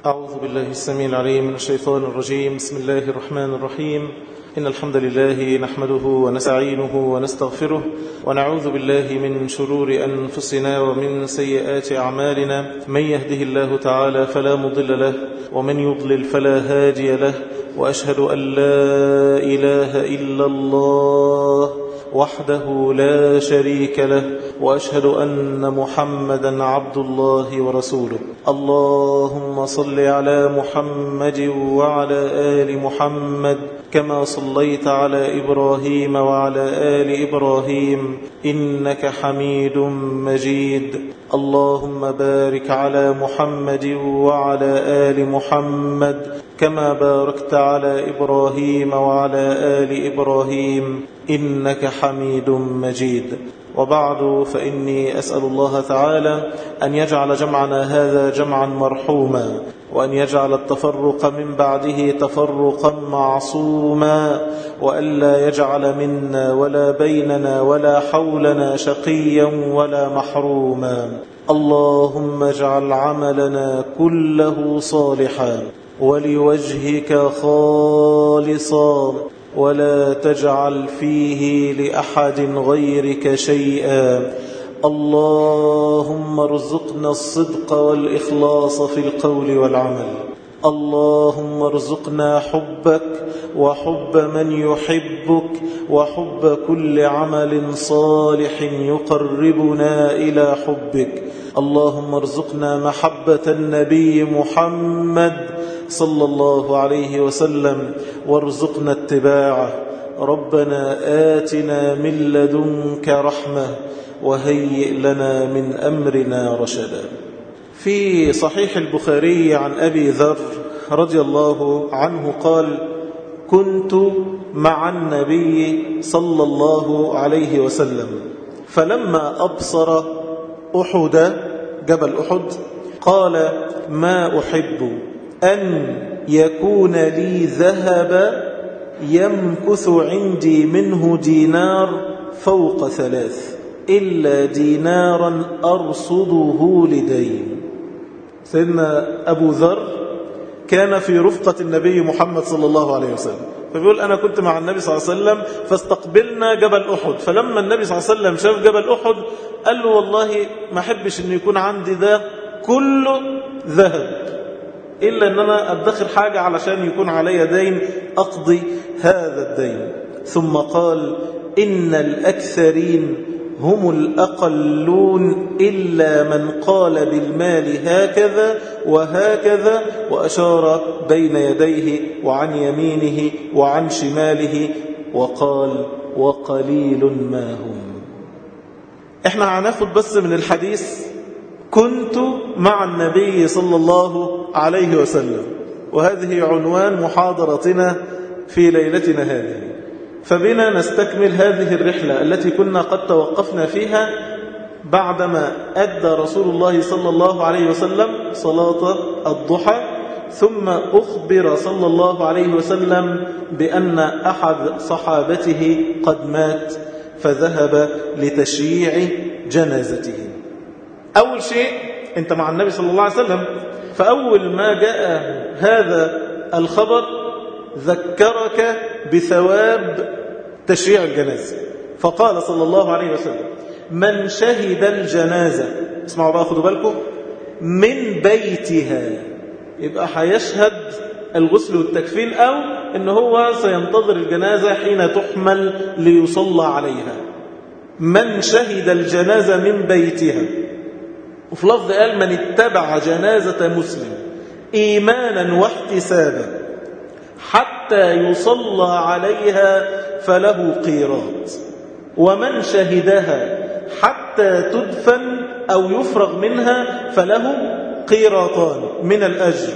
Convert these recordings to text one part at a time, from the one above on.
أعوذ بالله السميع العليم من الشيطان الرجيم. بسم الله الرحمن الرحيم. إن الحمد لله نحمده ونستعينه ونستغفره ونعوذ بالله من شرور أنفسنا ومن سيئات أعمالنا. من يهده الله تعالى فلا مضل له ومن يضلل فلا هادي له، وأشهد أن لا إله إلا الله وحده لا شريك له، وأشهد أن محمدا عبد الله ورسوله. اللهم صل على محمد وعلى آل محمد كما صليت على إبراهيم وعلى آل إبراهيم إنك حميد مجيد. اللهم بارك على محمد وعلى آل محمد كما باركت على إبراهيم وعلى آل إبراهيم إنك حميد مجيد. وبعد، فإني أسأل الله تعالى أن يجعل جمعنا هذا جمعا مرحوما، وأن يجعل التفرق من بعده تفرقا معصوما، وألا يجعل منا ولا بيننا ولا حولنا شقيا ولا محروما. اللهم اجعل عملنا كله صالحا ولوجهك خالصا، ولا تجعل فيه لأحد غيرك شيئا. اللهم ارزقنا الصدق والإخلاص في القول والعمل. اللهم ارزقنا حبك وحب من يحبك وحب كل عمل صالح يقربنا إلى حبك. اللهم ارزقنا محبة النبي محمد صلى الله عليه وسلم، وارزقنا اتباعه. ربنا آتنا من لدنك رحمة وهيئ لنا من أمرنا رشدا. في صحيح البخاري عن أبي ذر رضي الله عنه قال: كنت مع النبي صلى الله عليه وسلم، فلما أبصر أحد، جبل أحد، قال: ما أحب أن يكون لي ذهب يمكث عندي منه دينار فوق 3 إلا دينارا أرصده لدين. سيدنا أبو ذر كان في رفقة النبي محمد صلى الله عليه وسلم، فبيقول: أنا كنت مع النبي صلى الله عليه وسلم فاستقبلنا جبل أحد، فلما النبي صلى الله عليه وسلم شاف جبل أحد قال له: والله ما أحبش أن يكون عندي ده كله ذهب، إلا أن أنا أدخر حاجة علشان يكون علي دين أقضي هذا الدين. ثم قال: إن الأكثرين هم الأقلون إلا من قال بالمال هكذا وهكذا، وأشار بين يديه وعن يمينه وعن شماله وقال: وقليل ما هم. احنا هناخد بس من الحديث: كنت مع النبي صلى الله عليه وسلم، وهذه عنوان محاضرتنا في ليلتنا هذه. فبنا نستكمل هذه الرحلة التي كنا قد توقفنا فيها بعدما أدى رسول الله صلى الله عليه وسلم صلاة الضحى، ثم أخبر صلى الله عليه وسلم بأن أحد صحابته قد مات، فذهب لتشييع جنازته. أول شيء، أنت مع النبي صلى الله عليه وسلم، فأول ما جاء هذا الخبر ذكرك بثواب تشييع الجنازة، فقال صلى الله عليه وسلم: من شهد الجنازة، اسمعوا بقى، خدوا بالكم، من بيتها، يبقى هيشهد الغسل والتكفين، أو إن هو سينتظر الجنازة حين تحمل ليصلى عليها. من شهد الجنازة من بيتها. وفي لفظ قال: من اتبع جنازة مسلم إيمانا واحتسابا حتى يصلى عليها فله قيراط، ومن شهدها حتى تدفن أو يفرغ منها فله قيراطان من الأجر،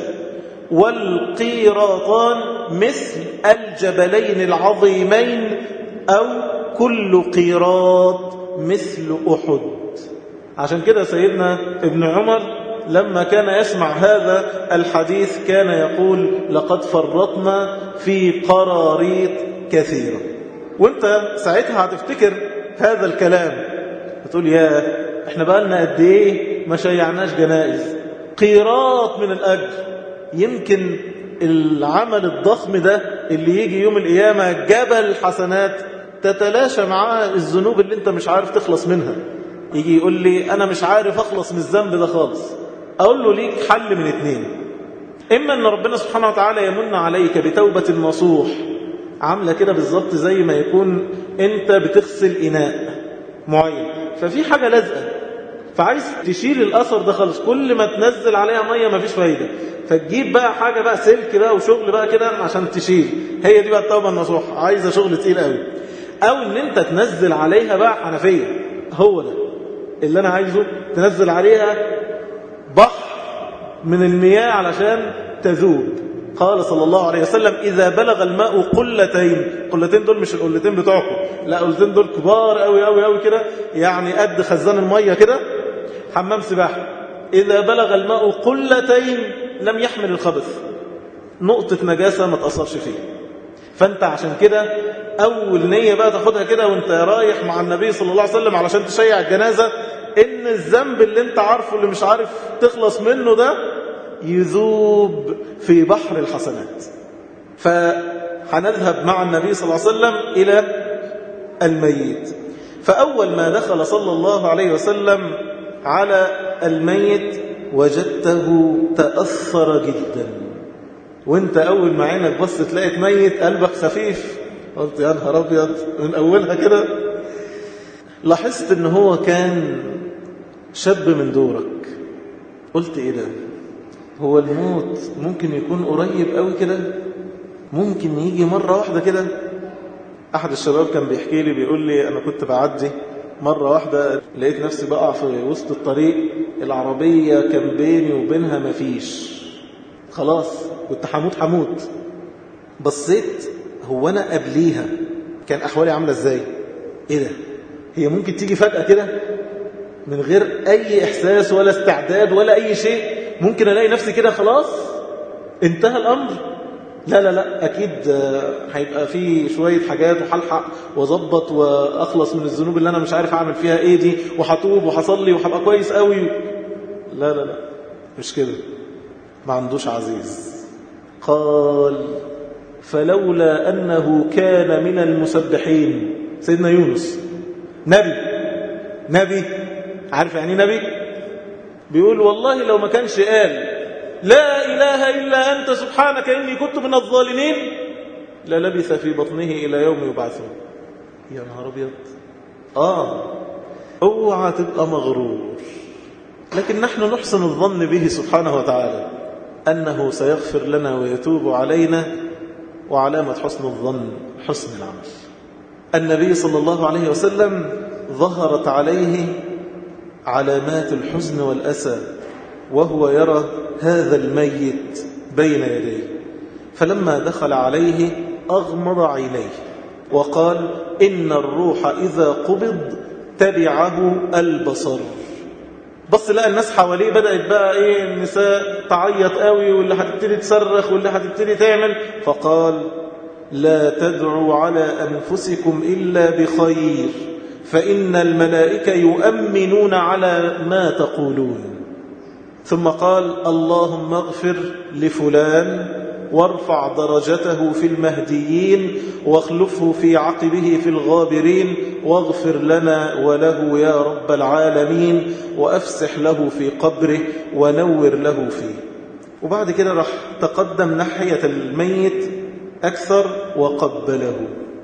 والقيراطان مثل الجبلين العظيمين، أو كل قيراط مثل أحد. عشان كده سيدنا ابن عمر لما كان يسمع هذا الحديث كان يقول: لقد فرطنا في قراريط كثيرة. وانت ساعتها هتفتكر هذا الكلام، هتقول: يا احنا بقى لنا قد ايه ما شيعناش جنائز، قيراط من الأجر. يمكن العمل الضخم ده اللي يجي يوم القيامة جبل حسنات تتلاشى معاه الذنوب اللي انت مش عارف تخلص منها. يجي يقول لي أنا مش عارف أخلص من الذنب ده خالص، أقول له ليك حل من اتنين: إما أن ربنا سبحانه وتعالى يمن عليك بتوبة نصوح، عاملة كده بالظبط زي ما يكون أنت بتغسل إناء معين ففي حاجة لازقة فعايز تشيل الأثر ده خالص، كل ما تنزل عليها مية مفيش فايدة، فتجيب بقى حاجة بقى سلك بقى وشغل بقى كده عشان تشيل. هي دي بقى التوبة النصوح، عايزة شغل تقيل قوي. أو أن أنت تنزل عليها بقى حنفية، هو ده اللي أنا عايزه، تنزل عليها بحر من المياه علشان تذوب. قال صلى الله عليه وسلم: إذا بلغ الماء قلتين، قلتين دول مش القلتين بتوعكم، لا، قلتين دول كبار قوي قوي قوي كده، يعني قد خزان المية كده، حمام سباحة. إذا بلغ الماء قلتين لم يحمل الخبث، نقطة نجاسة ما تأثرش فيه. فأنت عشان كده أول نية بقى تاخدها كده وانت رايح مع النبي صلى الله عليه وسلم علشان تشيع الجنازة، إن الذنب اللي انت عارفه اللي مش عارف تخلص منه ده يذوب في بحر الحسنات. فهنذهب مع النبي صلى الله عليه وسلم إلى الميت. فأول ما دخل صلى الله عليه وسلم على الميت وجدته تأثر جدا. وانت أول ما عينك بص تلاقي ميت قلبك خفيف، قلت يا نهار أبيض من أولها كده. لاحظت ان هو كان شاب من دورك، قلت ايه ده، هو الموت ممكن يكون قريب قوي كده، ممكن يجي مرة واحدة كده. أحد الشباب كان بيحكي لي، بيقول لي أنا كنت بعدي مرة واحدة لقيت نفسي بقع في وسط الطريق، العربية كان بيني وبينها مفيش، خلاص كنت حموت. بصيت هو أنا قبليها كان أحوالي عاملة إزاي، إيه ده، هي ممكن تيجي فجأة كده من غير أي إحساس ولا استعداد ولا أي شيء، ممكن ألاقي نفسي كده خلاص انتهى الأمر. لا أكيد هيبقى فيه شوية حاجات وحلحق وظبط وأخلص من الذنوب اللي أنا مش عارف أعمل فيها إيه دي، وحطوب وحصلي وحبقى كويس قوي. لا مش كده، ما عندوش عزيز. قال: فلولا أنه كان من المسبحين. سيدنا يونس نبي، عارف يعني نبي؟ بيقول والله لو ما كانش قال لا إله إلا أنت سبحانك إني كنت من الظالمين للبث في بطنه إلى يوم يبعثون. يا نهار أبيض. اوعى تبقى مغرور، لكن نحن نحسن الظن به سبحانه وتعالى أنه سيغفر لنا ويتوب علينا، وعلامة حسن الظن حسن العمل. النبي صلى الله عليه وسلم ظهرت عليه علامات الحزن والأسى وهو يرى هذا الميت بين يديه، فلما دخل عليه أغمض عينيه وقال: إن الروح إذا قبض تبعه البصر. بص لقى الناس حواليه بدأت بقى النساء تعيط قوي، واللي هتبتدي تصرخ واللي هتبتدي تعمل، فقال: لا تدعوا على أنفسكم إلا بخير، فإن الملائكة يؤمنون على ما تقولون. ثم قال: اللهم اغفر لفلان وارفع درجته في المهديين واخلفه في عقبه في الغابرين، واغفر لنا وله يا رب العالمين، وأفسح له في قبره ونور له فيه. وبعد كده راح تقدم ناحية الميت أكثر وقبله،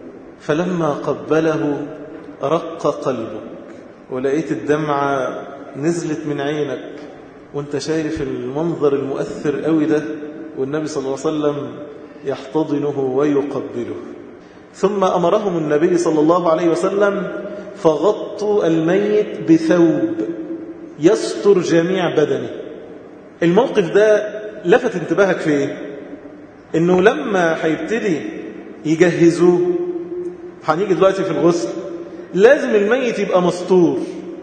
فلما قبله رق قلبك، ولقيت الدمعة نزلت من عينك وانت شايف المنظر المؤثر قوي ده، والنبي صلى الله عليه وسلم يحتضنه ويقبله. ثم أمرهم النبي صلى الله عليه وسلم فغطوا الميت بثوب يستر جميع بدنه. الموقف ده لفت انتباهك فيه انه لما هيبتدي يجهزوه، هنيجي دلوقتي في الغسل، لازم الميت يبقى مستور.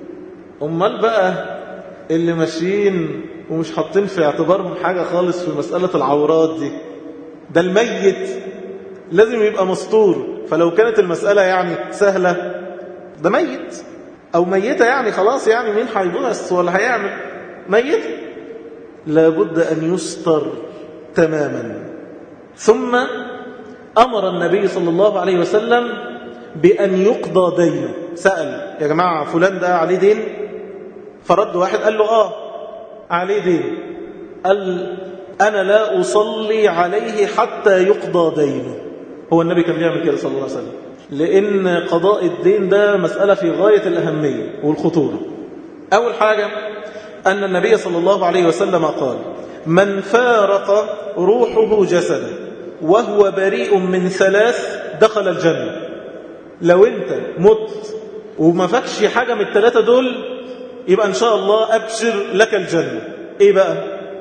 امال بقى اللي ماشيين ومش حاطين في اعتبارهم حاجة خالص في مسألة العورات دي، ده الميت لازم يبقى مستور. فلو كانت المسألة يعني سهلة، ده ميت أو ميتة يعني خلاص، يعني مين هيبص ولا هيعمل، ميت لابد أن يستر تماما. ثم أمر النبي صلى الله عليه وسلم بأن يقضى دينه. سأل يا جماعة فلان ده عليه دين؟ فرد واحد قال له عليه دين. قال أنا لا أصلي عليه حتى يقضى دينه. هو النبي كان بيعمل كده صلى الله عليه وسلم، لأن قضاء الدين ده مسألة في غاية الأهمية والخطورة. أول حاجة أن النبي صلى الله عليه وسلم قال من فارق روحه جسده وهو بريء من 3 دخل الجنة. لو أنت مت وما فكش حاجة من ال3 دول يبقى إن شاء الله أبشر لك الجنة. إيه بقى؟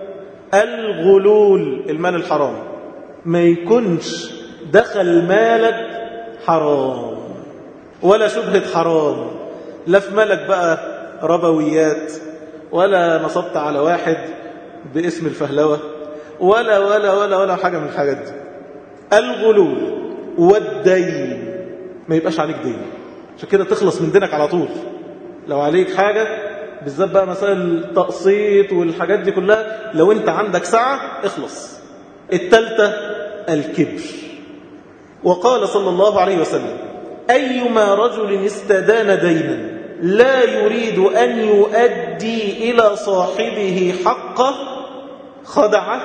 الغلول، المال الحرام، ما يكونش دخل مالك حرام ولا شبهة حرام، لا في مالك بقى ربويات، ولا نصبت على واحد باسم الفهلوة، ولا ولا ولا ولا حاجة من الحاجات دي. الغلول والدين، ما يبقاش عليك دين، عشان كده تخلص من دينك على طول. لو عليك حاجة بالذات بقى مسائل التقسيط والحاجات دي كلها، لو انت عندك سعة اخلص. الثالثة الكبر. وقال صلى الله عليه وسلم أيما رجل استدان دينا لا يريد أن يؤدي إلى صاحبه حقه خدعه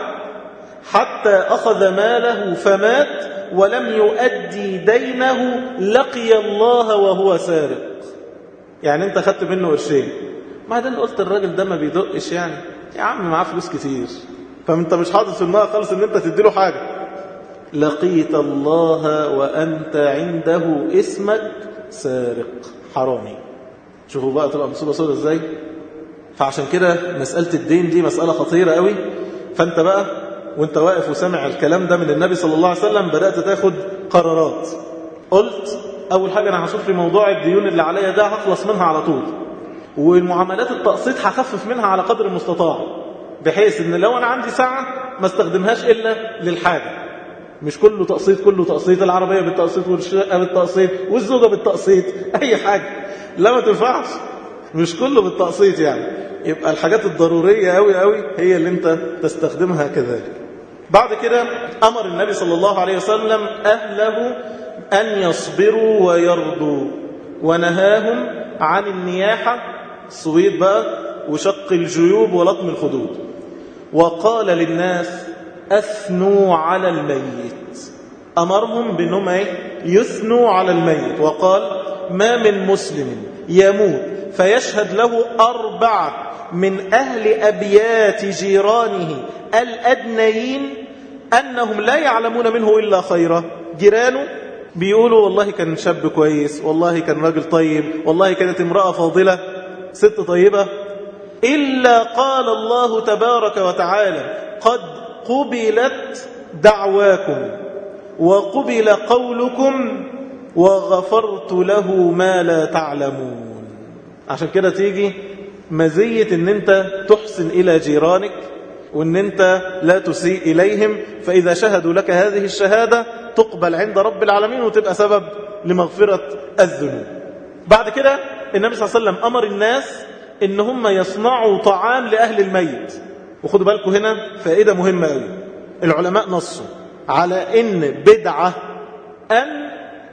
حتى أخذ ماله فمات ولم يؤدي دينه لقي الله وهو سارق. يعني انت خدت منه قرشين، بعدين قلت الراجل ده ما بيدقش، يعني يا عم معاه فلوس كتير، فانت مش حاطط في دماغك خالص ان انت تديله حاجة. لقيت الله وأنت عنده اسمك سارق حرامي. شوفوا بقى تبقى مصيبة سودة ازاي. فعشان كده مسألة الدين دي مسألة خطيرة قوي. فانت بقى وانت واقف وسمع الكلام ده من النبي صلى الله عليه وسلم بدأت تاخد قرارات. قلت أول حاجة أنا هشوف لي موضوع الديون اللي عليا ده هخلص منها على طول، والمعاملات التقسيط هخفف منها على قدر المستطاع، بحيث ان لو انا عندي ساعة ما استخدمهاش الا للحاجة. مش كله تقسيط، كله تقسيط، العربية بالتقسيط والشقة بالتقسيط والزوجة بالتقسيط، اي حاجة لا ما تنفعش، مش كله بالتقسيط. يعني يبقى الحاجات الضرورية قوي قوي هي اللي انت تستخدمها كذلك. بعد كده امر النبي صلى الله عليه وسلم اهله ان يصبروا ويرضوا، ونهاهم عن النياحة، الصويت بقى وشق الجيوب ولطم الخدود. وقال للناس أثنوا على الميت، أمرهم بأنهم يثنوا على الميت. وقال ما من مسلم يموت فيشهد له 4 من أهل أبيات جيرانه الأدنيين أنهم لا يعلمون منه إلا خيرا. جيرانه بيقولوا والله كان شاب كويس، والله كان راجل طيب، والله كانت امرأة فاضلة، ست طيبة، إلا قال الله تبارك وتعالى قد قبلت دعواكم وقبل قولكم وغفرت له ما لا تعلمون. عشان كده تيجي مزية ان انت تحسن الى جيرانك وان انت لا تسيء اليهم، فاذا شهدوا لك هذه الشهادة تقبل عند رب العالمين وتبقى سبب لمغفرة الذنوب. بعد كده النبي صلى الله عليه وسلم امر الناس ان هم يصنعوا طعام لأهل الميت. وخدوا بالكم هنا فائدة مهمة قوي. العلماء نصوا على ان بدعة ان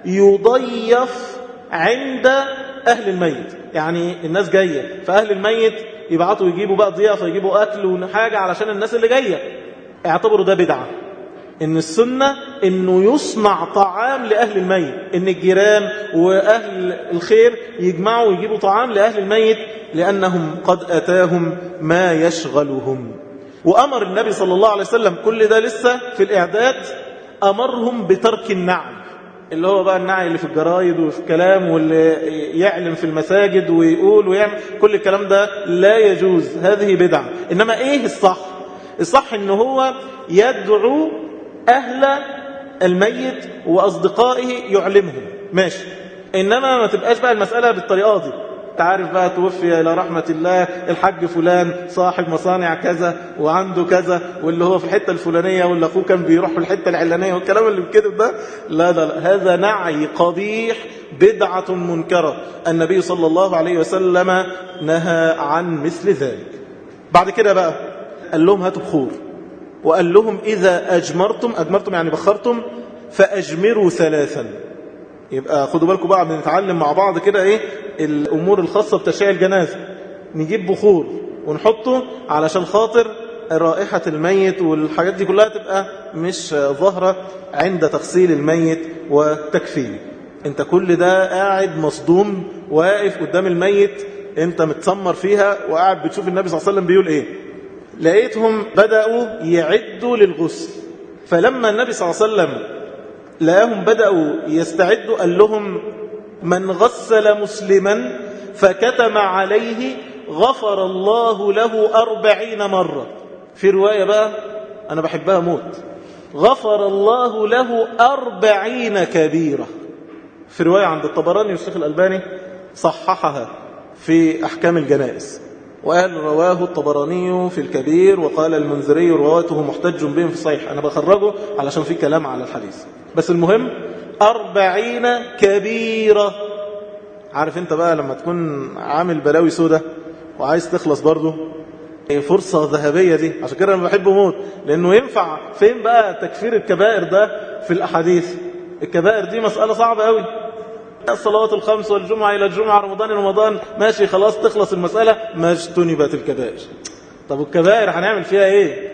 يضيف عند أهل الميت. يعني الناس جاية فأهل الميت يبعتوا يجيبوا بقى ضيافة، يجيبوا أكل وحاجة علشان الناس اللي جاية. اعتبروا ده بدعة. إن السنة إنه يصنع طعام لأهل الميت، إن الجيران وأهل الخير يجمعوا ويجيبوا طعام لأهل الميت لأنهم قد أتاهم ما يشغلهم. وأمر النبي صلى الله عليه وسلم كل ده لسه في الإعداد، أمرهم بترك النعي، اللي هو بقى النعي اللي في الجرايد وفي الكلام واللي يعلم في المساجد ويقول ويعمل، كل الكلام ده لا يجوز، هذه بدعة. إنما إيه الصح؟ الصح إنه هو يدعو أهل الميت وأصدقائه يعلمهم، ماشي. إنما ما تبقاش بقى المسألة بالطريقة دي. تعرف بقى توفي إلى رحمة الله الحاج فلان صاحب مصانع كذا وعنده كذا، واللي هو في الحتة الفلانية، واللي أخوه كان بيروح في الحتة العلانية، والكلام اللي بكذب ده لا لا لا، هذا نعي قبيح، بدعة منكرة. النبي صلى الله عليه وسلم نهى عن مثل ذلك. بعد كده بقى قال لهم هاتوا بخور، وقال لهم إذا أجمرتم يعني بخرتم فأجمروا 3. يبقى خدوا بالكم بقى بنتعلم مع بعض كده إيه الأمور الخاصة بتشييع الجنازة. نجيب بخور ونحطه علشان خاطر رائحة الميت والحاجات دي كلها تبقى مش ظاهرة عند تغسيل الميت وتكفينه. انت كل ده قاعد مصدوم واقف قدام الميت، انت متسمر فيها وقاعد بتشوف النبي صلى الله عليه وسلم بيقول ايه. لقيتهم بدأوا يعدوا للغسل، فلما النبي صلى الله عليه وسلم لقاهم بدأوا يستعدوا قال لهم من غسل مسلما فكتم عليه غفر الله له 40 مرة. في رواية بقى أنا بحبها موت، غفر الله له 40 كبيرة. في رواية عند الطبراني والشيخ الألباني صححها في أحكام الجنائز، وقال رواه الطبراني في الكبير، وقال المنذري رواته محتج بهم في الصحيح. أنا بخرجه علشان في كلام على الحديث، بس المهم 40 كبيرة. عارف انت بقى لما تكون عامل بلاوي سودة وعايز تخلص برضه، فرصة ذهبية دي. عشان كده أنا بحبه موت، لأنه ينفع فين بقى تكفير الكبائر ده في الأحاديث. الكبائر دي مسألة صعبة قوي. الصلوات الخمس والجمعة إلى الجمعة، رمضان إلى رمضان، ماشي خلاص تخلص المسألة، ما اجتنبت الكبائر. طب الكبائر هنعمل فيها إيه؟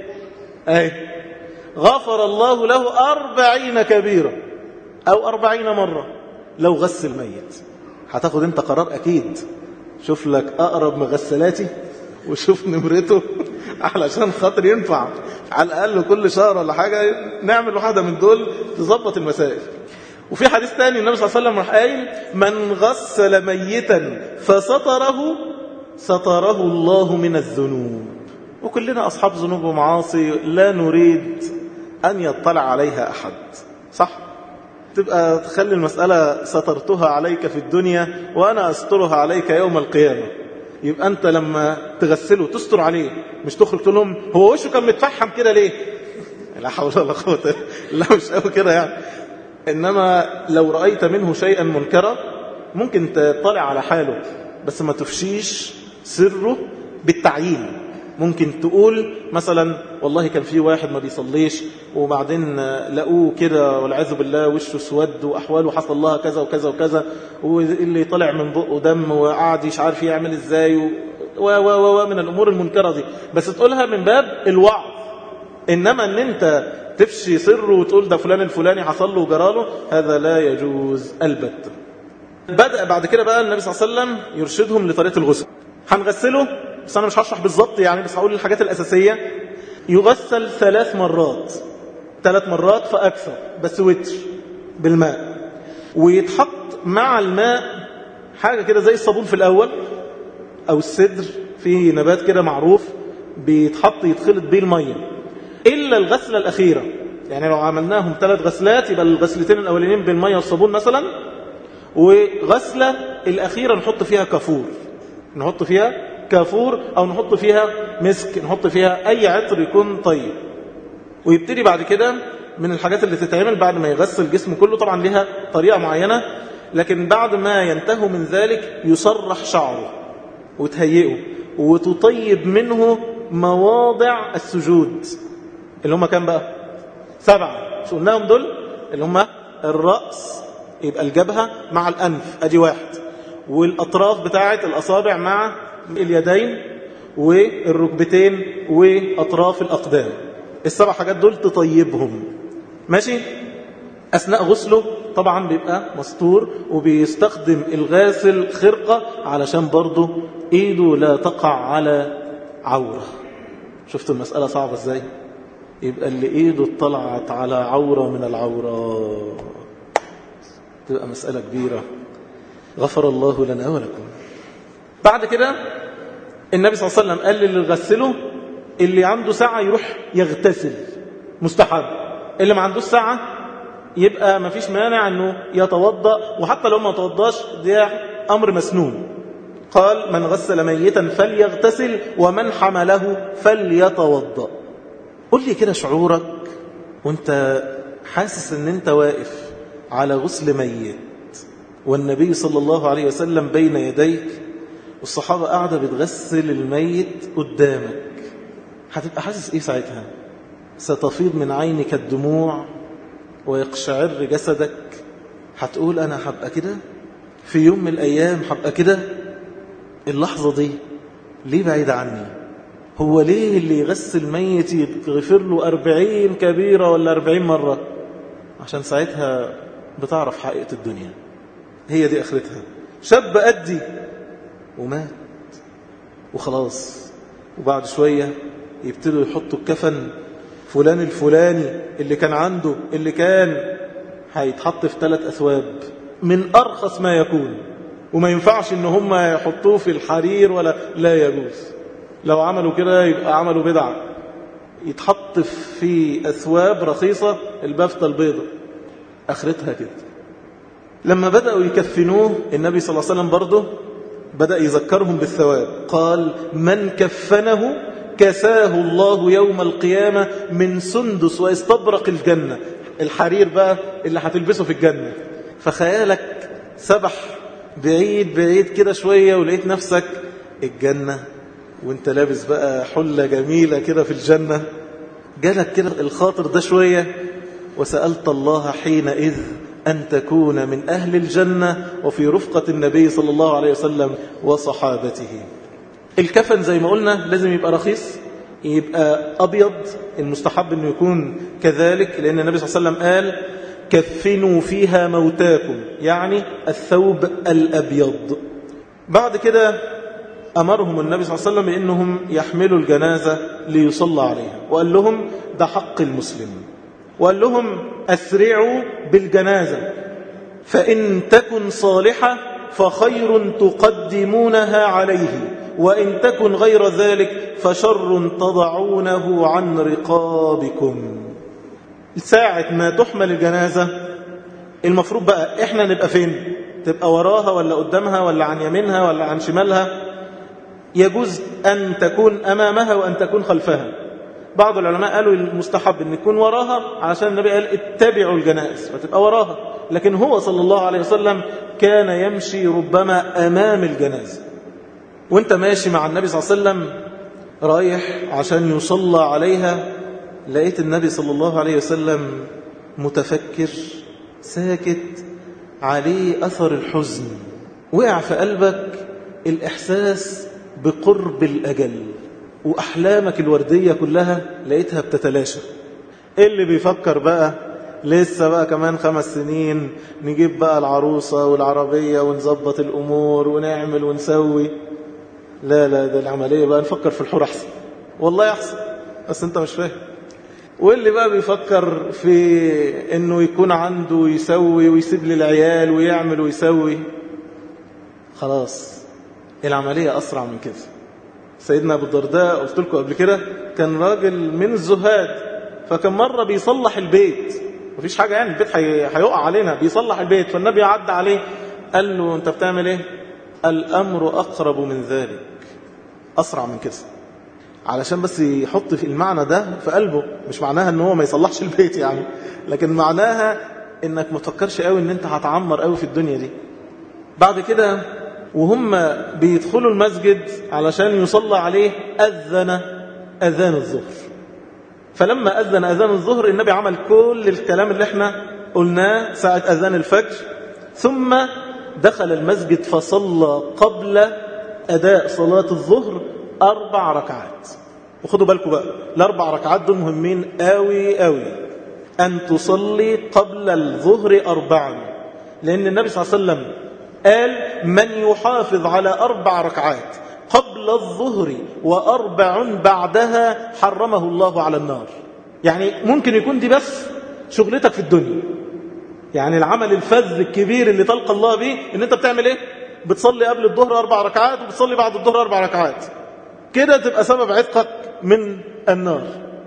غفر الله له 40 كبيرة أو 40 مرة. لو غسل ميت هتاخد انت قرار أكيد، شوف لك أقرب مغسلاتي وشوف نمرته علشان خاطر ينفع على الأقل كل شهر ولا حاجة نعمل واحدة من دول تظبط المسائل. وفي حديث تاني النبي صلى الله عليه وسلم راح قايل من غسل ميتا فستره ستره الله من الذنوب. وكلنا أصحاب ذنوب ومعاصي لا نريد أن يطلع عليها أحد، صح؟ تبقى تخلي المسألة سترتها عليك في الدنيا وأنا أسترها عليك يوم القيامة. يبقى أنت لما تغسله تستر عليه، مش تخرج تقول لهم هو وشه كان متفحم كده ليه؟ لا حول ولا قوة، لا مش قوي كده يعني. إنما لو رأيت منه شيئا منكرا ممكن تطلع على حاله، بس ما تفشيش سره بالتعيين. ممكن تقول مثلا والله كان في واحد ما بيصليش وبعدين لقوه كده والعياذ بالله وشه سود وأحواله حصل لها كذا وكذا وكذا، واللي طلع من بقه دم وقعد مش عارف يعمل ازاي من الأمور المنكرة دي، بس تقولها من باب الوعظ. إنما أن أنت تفشي سره وتقول ده فلان الفلاني حصل له وجراله، هذا لا يجوز البتة. بدأ بعد كده بقى النبي صلى الله عليه وسلم يرشدهم لطريقة الغسل. هنغسله بس أنا مش هشرح بالظبط يعني، بس هقول الحاجات الأساسية. يغسل 3 مرات، 3 مرات فأكثر، بس وتر بالماء، ويتحط مع الماء حاجة كده زي الصابون في الأول أو السدر، في نبات كده معروف بيتحط يتخلط بيه المية، إلا الغسلة الأخيرة. يعني لو عملناهم 3 غسلات يبقى الغسلتين الأولين بالمية والصابون مثلا، وغسلة الأخيرة نحط فيها كافور، نحط فيها كافور أو نحط فيها مسك، نحط فيها أي عطر يكون طيب. ويبتدي بعد كده من الحاجات اللي تتعمل بعد ما يغسل الجسم كله، طبعا لها طريقة معينة، لكن بعد ما ينتهوا من ذلك يسرح شعره وتهيئه وتطيب منه مواضع السجود اللي هم كام بقى؟ 7 شو قلناهم دول؟ اللي هم الرأس، يبقى الجبهة مع الأنف أدي 1، والأطراف بتاعة الأصابع مع اليدين والركبتين وأطراف الأقدام. ال7 حاجات دول تطيبهم، ماشي؟ أثناء غسله طبعا بيبقى مستور، وبيستخدم الغاسل خرقة علشان برضه إيده لا تقع على عورة. شفتوا المسألة صعبة إزاي؟ يبقى اللي إيده اطلعت على عورة من العورات تبقى مسألة كبيرة. غفر الله لنا ولكم. بعد كده النبي صلى الله عليه وسلم قال للي يغسله اللي عنده ساعة يروح يغتسل مستحب، اللي ما عندوش ساعة يبقى ما فيش مانع انه يتوضأ، وحتى لو ما توضاش ده امر مسنون. قال من غسل ميتا فليغتسل ومن حمله فليتوضأ. قل لي كده شعورك وانت حاسس ان انت واقف على غسل ميت والنبي صلى الله عليه وسلم بين يديك والصحابة قاعدة بتغسل الميت قدامك، هتبقى حاسس ايه ساعتها؟ ستفيض من عينك الدموع ويقشعر جسدك. هتقول أنا هبقى كده في يوم من الأيام، هبقى كده. اللحظة دي ليه بعيدة عني؟ هو ليه اللي يغسل ميت يغفر له 40 كبيرة ولا 40 مرة؟ عشان ساعتها بتعرف حقيقة الدنيا. هي دي آخرتها. شاب أدي ومات وخلاص، وبعد شوية يبتدوا يحطوا الكفن فلان الفلاني اللي كان عنده، اللي كان هيتحط في 3 أثواب من أرخص ما يكون، وما ينفعش إن هم يحطوه في الحرير ولا لا يجوز. لو عملوا كده يبقى عملوا بدعة. يتحط في أثواب رخيصة، البفتة البيضة. آخرتها كده. لما بدأوا يكفنوه النبي صلى الله عليه وسلم برضه بدأ يذكرهم بالثواب. قال من كفنه كساه الله يوم القيامة من سندس واستبرق الجنة. الحرير بقى اللي هتلبسه في الجنة. فخيالك سبح بعيد بعيد كده شوية ولقيت نفسك الجنة، وانت لابس بقى حلة جميلة كده في الجنة. جالك كده الخاطر ده شوية، وسألت الله حينئذ أن تكون من أهل الجنة وفي رفقة النبي صلى الله عليه وسلم وصحابته. الكفن زي ما قلنا لازم يبقى رخيص، يبقى أبيض. المستحب أنه يكون كذلك، لأن النبي صلى الله عليه وسلم قال كفنوا فيها موتاكم، يعني الثوب الأبيض. بعد كده أمرهم النبي صلى الله عليه وسلم بأنهم يحملوا الجنازة ليصلى عليها، وقال لهم ده حق المسلم، وقال لهم أسرعوا بالجنازة، فإن تكن صالحة فخير تقدمونها عليه، وإن تكن غير ذلك فشر تضعونه عن رقابكم. ساعة ما تحمل الجنازة المفروض بقى إحنا نبقى فين؟ تبقى وراها ولا قدامها ولا عن يمينها ولا عن شمالها؟ يجوز أن تكون أمامها وأن تكون خلفها. بعض العلماء قالوا المستحب أن يكون وراها، علشان النبي قال اتبعوا الجنائز فتبقى وراها. لكن هو صلى الله عليه وسلم كان يمشي ربما أمام الجنازة. وانت ماشي مع النبي صلى الله عليه وسلم رايح عشان يصلى عليها، لقيت النبي صلى الله عليه وسلم متفكر ساكت، عليه أثر الحزن، وقع في قلبك الإحساس بقرب الأجل، وأحلامك الوردية كلها لقيتها بتتلاشى. اللي بيفكر بقى لسه بقى كمان 5 سنين نجيب بقى العروسة والعربية ونظبط الأمور ونعمل ونسوي، لا ده العملية بقى نفكر في الحور أحسن. والله أحسن، بس أنت مش فاهم. واللي بقى بيفكر في أنه يكون عنده يسوي ويسيب للعيال ويعمل ويسوي، خلاص العملية أسرع من كده. سيدنا أبو الدرداء قلت لكم قبل كده كان راجل من الزهاد، فكان مرة بيصلح البيت، مفيش حاجة يعني البيت هيقع علينا، بيصلح البيت، فالنبي عدى عليه قال له أنت بتعمل إيه؟ الأمر أقرب من ذلك، أسرع من كده، علشان بس يحط في المعنى ده في قلبه. مش معناها أنه هو ما يصلحش البيت يعني، لكن معناها أنك ما تفكرش قوي أن أنت هتعمر قوي في الدنيا دي. بعد كده وهم بيدخلوا المسجد علشان يصلى عليه أذن أذان الظهر. فلما أذن أذان الظهر النبي عمل كل الكلام اللي احنا قلناه ساعة أذان الفجر، ثم دخل المسجد فصلى قبل أداء صلاة الظهر 4 ركعات. وخدوا بالكم بقى ال4 ركعات دول مهمين قوي قوي، أن تصلي قبل الظهر 4، لأن النبي صلى الله عليه وسلم قال من يحافظ على 4 ركعات قبل الظهر و4 بعدها حرمه الله على النار. يعني ممكن يكون دي بس شغلتك في الدنيا، يعني العمل الفذ الكبير اللي تلقى الله به ان انت بتعمل ايه؟ بتصلي قبل الظهر 4 ركعات وبتصلي بعد الظهر 4 ركعات، كده تبقى سبب عتقك من النار.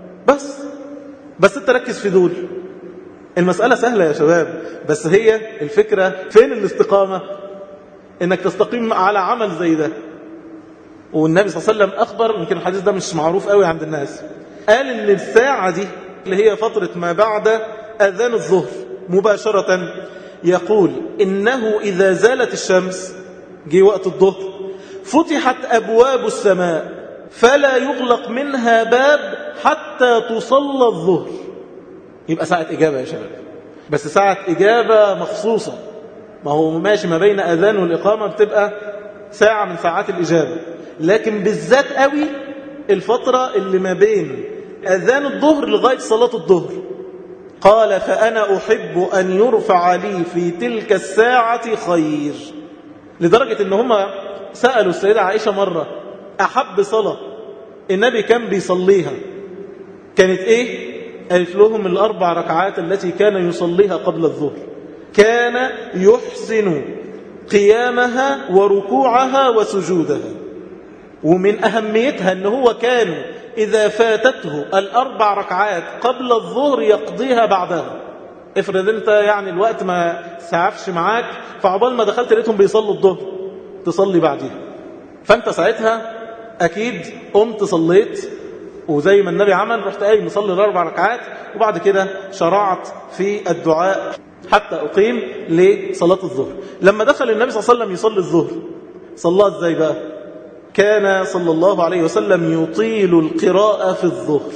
بس انت ركز في دول. المسألة سهلة يا شباب، بس هي الفكرة فين الاستقامة؟ انك تستقيم على عمل زي ده. والنبي صلى الله عليه وسلم أخبر، يمكن الحديث ده مش معروف قوي عند الناس، قال ان الساعة دي اللي هي فترة ما بعد أذان الظهر مباشرة، يقول إنه إذا زالت الشمس، جي وقت الظهر، فتحت أبواب السماء فلا يغلق منها باب حتى تصلى الظهر. يبقى ساعة إجابة يا شباب، بس ساعة إجابة مخصوصة. ما هو ماشي ما بين أذان والإقامة بتبقى ساعة من ساعات الإجابة، لكن بالذات قوي الفترة اللي ما بين أذان الظهر لغاية صلاة الظهر. قال فأنا أحب أن يرفع لي في تلك الساعة خير، لدرجة إن هم سألوا السيدة عائشة مرة أحب صلاة النبي كان بيصليها كانت إيه؟ قالت لهم 4 ركعات التي كان يصليها قبل الظهر، كان يحسن قيامها وركوعها وسجودها. ومن أهميتها أنه هو كان إذا فاتته 4 ركعات قبل الظهر يقضيها بعدها. افرض انت يعني الوقت ما سعفش معاك، فعقبال ما دخلت لقيتهم بيصلوا الظهر تصلي بعدها، فانت ساعتها أكيد قمت صليت، وزي ما النبي عمل رحت قايم مصلي 4 ركعات، وبعد كده شرعت في الدعاء حتى أقيم لصلاة الظهر. لما دخل النبي صلى الله عليه وسلم يصلي الظهر صلى ازاي بقى؟ كان صلى الله عليه وسلم يطيل القراءة في الظهر،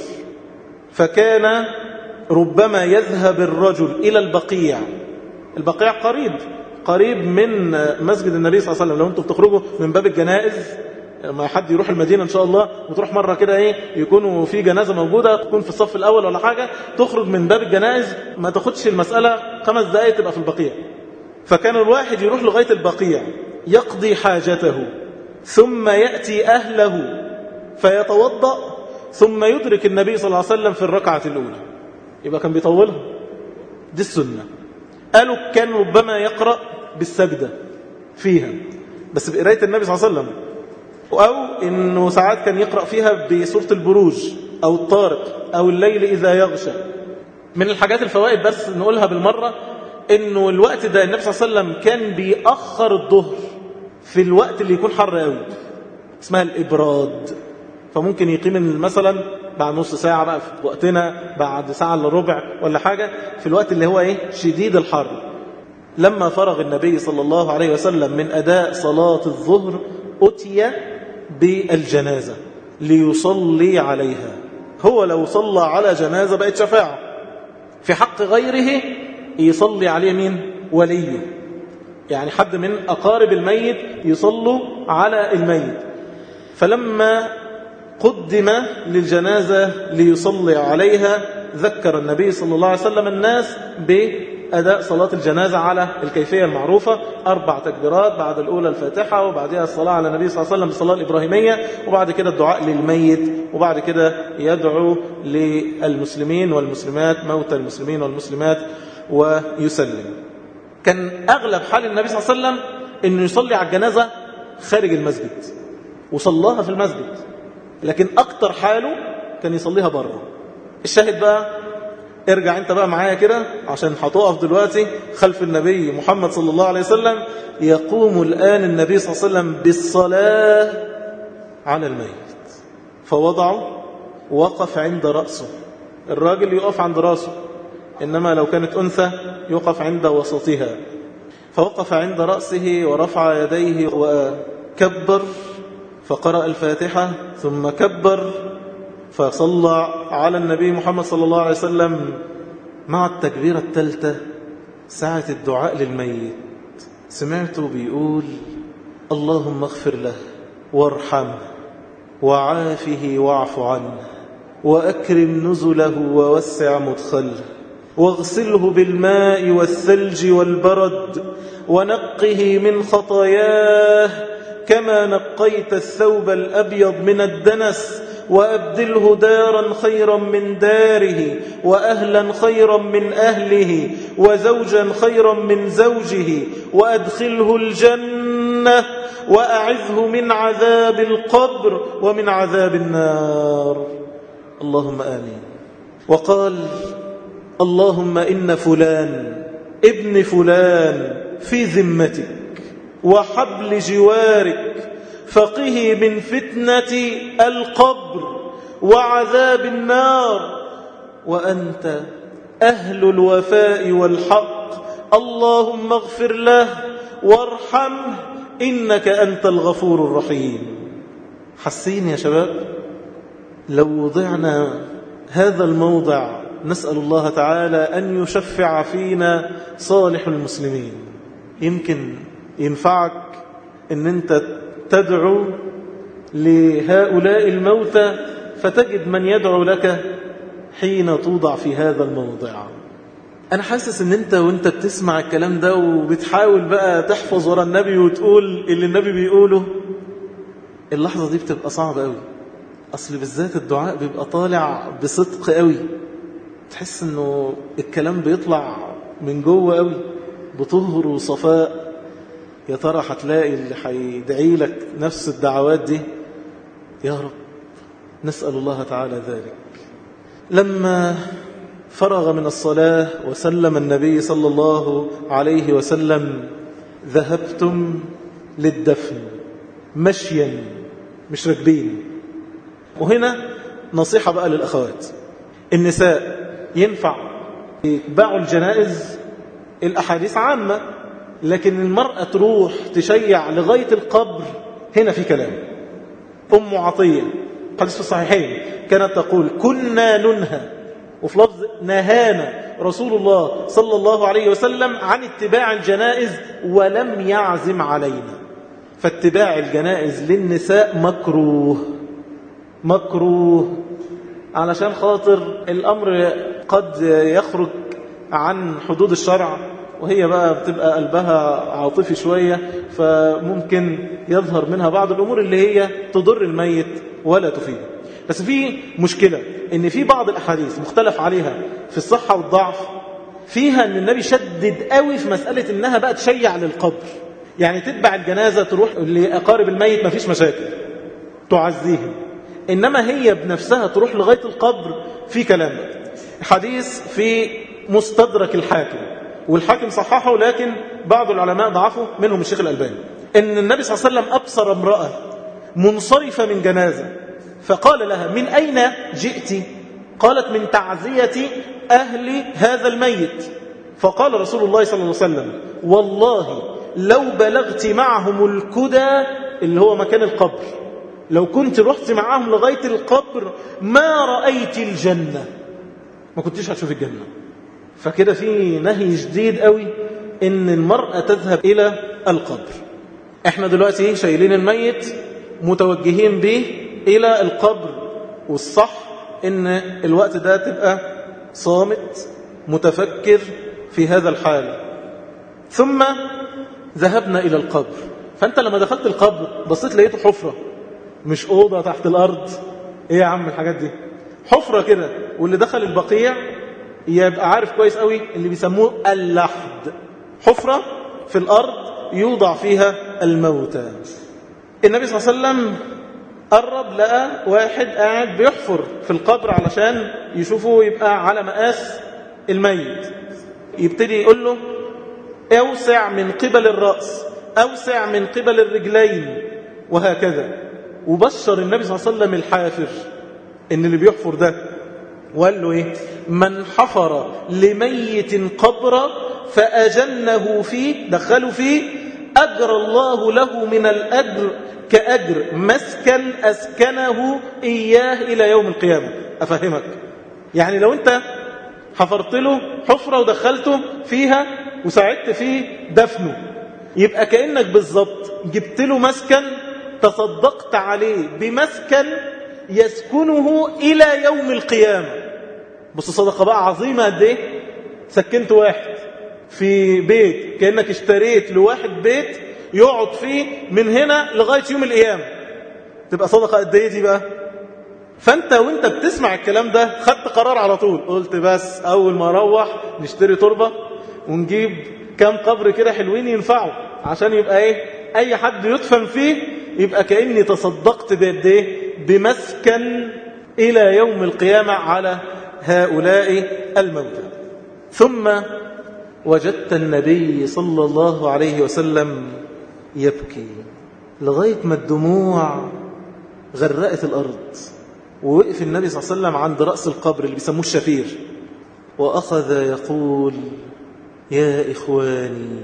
فكان ربما يذهب الرجل إلى البقيع. البقيع قريب من مسجد النبي صلى الله عليه وسلم. لو انتم بتخرجوا من باب الجنائز، ما حد يروح المدينة إن شاء الله وتروح مرة كده يكونوا في جنازة موجودة تكون في الصف الأول ولا حاجة، تخرج من باب الجنائز ما تاخدش المسألة 5 دقائق تبقى في البقيع. فكان الواحد يروح لغاية البقيع يقضي حاجته، ثم يأتي أهله فيتوضأ، ثم يدرك النبي صلى الله عليه وسلم في الركعة الأولى. يبقى كان بيطولها، دي السنة. قالوا كان ربما يقرأ بالسجدة فيها، بس بقراية النبي صلى الله عليه وسلم، أو إنه ساعات كان يقرأ فيها بسورة البروج أو الطارق أو الليل إذا يغشى. من الحاجات الفوائد بس نقولها بالمرة، إنه الوقت ده النبي صلى الله عليه وسلم كان بيأخر الظهر في الوقت اللي يكون حر قوي، اسمها الإبراد. فممكن يقيم مثلا بعد نص ساعة بقى في وقتنا، بعد ساعة إلا ربع ولا حاجة، في الوقت اللي هو شديد الحر. لما فرغ النبي صلى الله عليه وسلم من أداء صلاة الظهر أتي بالجنازة ليصلي عليها. هو لو صلى على جنازة بقت شفاعة، في حق غيره يصلي عليه مين؟ وليه، يعني حد من أقارب الميت يصلوا على الميت. فلما قدم للجنازة ليصلي عليها ذكر النبي صلى الله عليه وسلم الناس بأداء صلاة الجنازة على الكيفية المعروفة: 4 تكبيرات، بعد الأولى الفاتحة، وبعدها الصلاة على النبي صلى الله عليه وسلم بالصلاة الإبراهيمية، وبعد كده الدعاء للميت، وبعد كده يدعو للمسلمين والمسلمات، موتى المسلمين والمسلمات، ويسلم. كان أغلب حال النبي صلى الله عليه وسلم أنه يصلي على الجنازة خارج المسجد وصلاها في المسجد، لكن أكتر حاله كان يصليها بره. الشاهد بقى، ارجع انت بقى معايا كده عشان هتقف دلوقتي خلف النبي محمد صلى الله عليه وسلم. يقوم الآن النبي صلى الله عليه وسلم بالصلاة على الميت، فوضعه وقف عند رأسه. الراجل يقف عند رأسه، إنما لو كانت أنثى يقف عند وسطها. فوقف عند رأسه ورفع يديه وكبر، فقرأ الفاتحة ثم كبر، فصلى على النبي محمد صلى الله عليه وسلم. مع التكبيرة الثالثة ساعة الدعاء للميت سمعته بيقول: اللهم اغفر له وارحمه وعافه واعف عنه وأكرم نزله ووسع مدخله واغسله بالماء والثلج والبرد ونقه من خطاياه كما نقيت الثوب الأبيض من الدنس، وأبدله دارا خيرا من داره، وأهلا خيرا من أهله، وزوجا خيرا من زوجه، وأدخله الجنة، وأعذه من عذاب القبر ومن عذاب النار. اللهم آمين. وقال: اللهم إن فلان ابن فلان في ذمتك وحبل جوارك، فقه من فتنة القبر وعذاب النار، وأنت أهل الوفاء والحق، اللهم اغفر له وارحمه إنك أنت الغفور الرحيم. حسين يا شباب؟ لو وضعنا هذا الموضع نسأل الله تعالى أن يشفع فينا صالح المسلمين، يمكن ينفعك أن أنت تدعو لهؤلاء الموتى فتجد من يدعو لك حين توضع في هذا الموضع. أنا حاسس أن أنت وأنت بتسمع الكلام ده وبتحاول بقى تحفظ ورا النبي وتقول اللي النبي بيقوله، اللحظة دي بتبقى صعبة قوي. أصل بالذات الدعاء بيبقى طالع بصدق قوي، تحس أنه الكلام بيطلع من جوه قوي بطهر وصفاء. يا ترى هتلاقي اللي هيدعي لك نفس الدعوات دي؟ يا رب نسأل الله تعالى ذلك. لما فرغ من الصلاة وسلم النبي صلى الله عليه وسلم ذهبتم للدفن مشيا مش راكبين. وهنا نصيحة بقى للأخوات، النساء ينفع يتبعوا الجنائز، الأحاديث عامة، لكن المرأة تروح تشيع لغاية القبر، هنا في كلام. أم عطية حديث في الصحيحين كانت تقول كنا ننهى، وفي لفظ نهانا رسول الله صلى الله عليه وسلم عن اتباع الجنائز ولم يعزم علينا. فاتباع الجنائز للنساء مكروه علشان خاطر الأمر قد يخرج عن حدود الشرع، وهي بقى بتبقى قلبها عاطفي شوية، فممكن يظهر منها بعض الأمور اللي هي تضر الميت ولا تفيده. بس في مشكلة ان في بعض الأحاديث مختلف عليها في الصحة والضعف، فيها ان النبي شدد قوي في مسألة انها بقى تشيع للقبر، يعني تتبع الجنازة تروح لأقارب الميت، ما فيش مشاكل تعزيهم، إنما هي بنفسها تروح لغاية القبر في كلام. حديث في مستدرك الحاكم، والحاكم صححه لكن بعض العلماء ضعفوا منهم الشيخ الألباني، إن النبي صلى الله عليه وسلم أبصر امرأة منصرفة من جنازة فقال لها من أين جئت؟ قالت من تعزية أهل هذا الميت. فقال رسول الله صلى الله عليه وسلم والله لو بلغت معهم الكدى اللي هو مكان القبر، لو كنت رحت معهم لغاية القبر ما رأيت الجنة، ما كنتش هتشوف الجنة. فكده في نهي شديد قوي ان المرأة تذهب الى القبر. احنا دلوقتي شايلين الميت متوجهين به الى القبر، والصح ان الوقت ده تبقى صامت متفكر في هذا الحال. ثم ذهبنا الى القبر، فانت لما دخلت القبر بصيت لقيته حفرة، مش أوضة تحت الأرض. إيه يا عم الحاجات دي؟ حفرة كده. واللي دخل البقيع يبقى عارف كويس قوي اللي بيسموه اللحد، حفرة في الأرض يوضع فيها الموتى. النبي صلى الله عليه وسلم قرب لقى واحد قاعد بيحفر في القبر علشان يشوفه يبقى على مقاس الميت، يبتدي يقول له أوسع من قبل الرأس، أوسع من قبل الرجلين، وهكذا. وبشر النبي صلى الله عليه وسلم الحافر ان اللي بيحفر ده، وقال له ايه؟ من حفر لميت قبرا فأجنه فيه، دخله فيه، أجر الله له من الأجر كأجر مسكن أسكنه إياه إلى يوم القيامة. أفهمك؟ يعني لو أنت حفرت له حفرة ودخلته فيها وساعدت فيه دفنه، يبقى كأنك بالضبط جبت له مسكن، تصدقت عليه بمسكن يسكنه إلى يوم القيامة. بص صدقة بقى عظيمة قد ايه؟ سكنت واحد في بيت، كأنك اشتريت لواحد بيت يقعد فيه من هنا لغاية يوم القيامة. تبقى صدقة قد ايه دي بقى؟ فانت وانت بتسمع الكلام ده خدت قرار على طول، قلت بس اول ما اروح نشتري تربة ونجيب كام قبر كده حلوين ينفعوا، عشان يبقى ايه؟ اي حد يدفن فيه يبقى كأني تصدقت بقد ايه؟ بمسكن إلى يوم القيامة على هؤلاء الموتى. ثم وجدت النبي صلى الله عليه وسلم يبكي لغاية ما الدموع غرقت الأرض، ووقف النبي صلى الله عليه وسلم عند رأس القبر اللي بيسموه الشفير، وأخذ يقول يا إخواني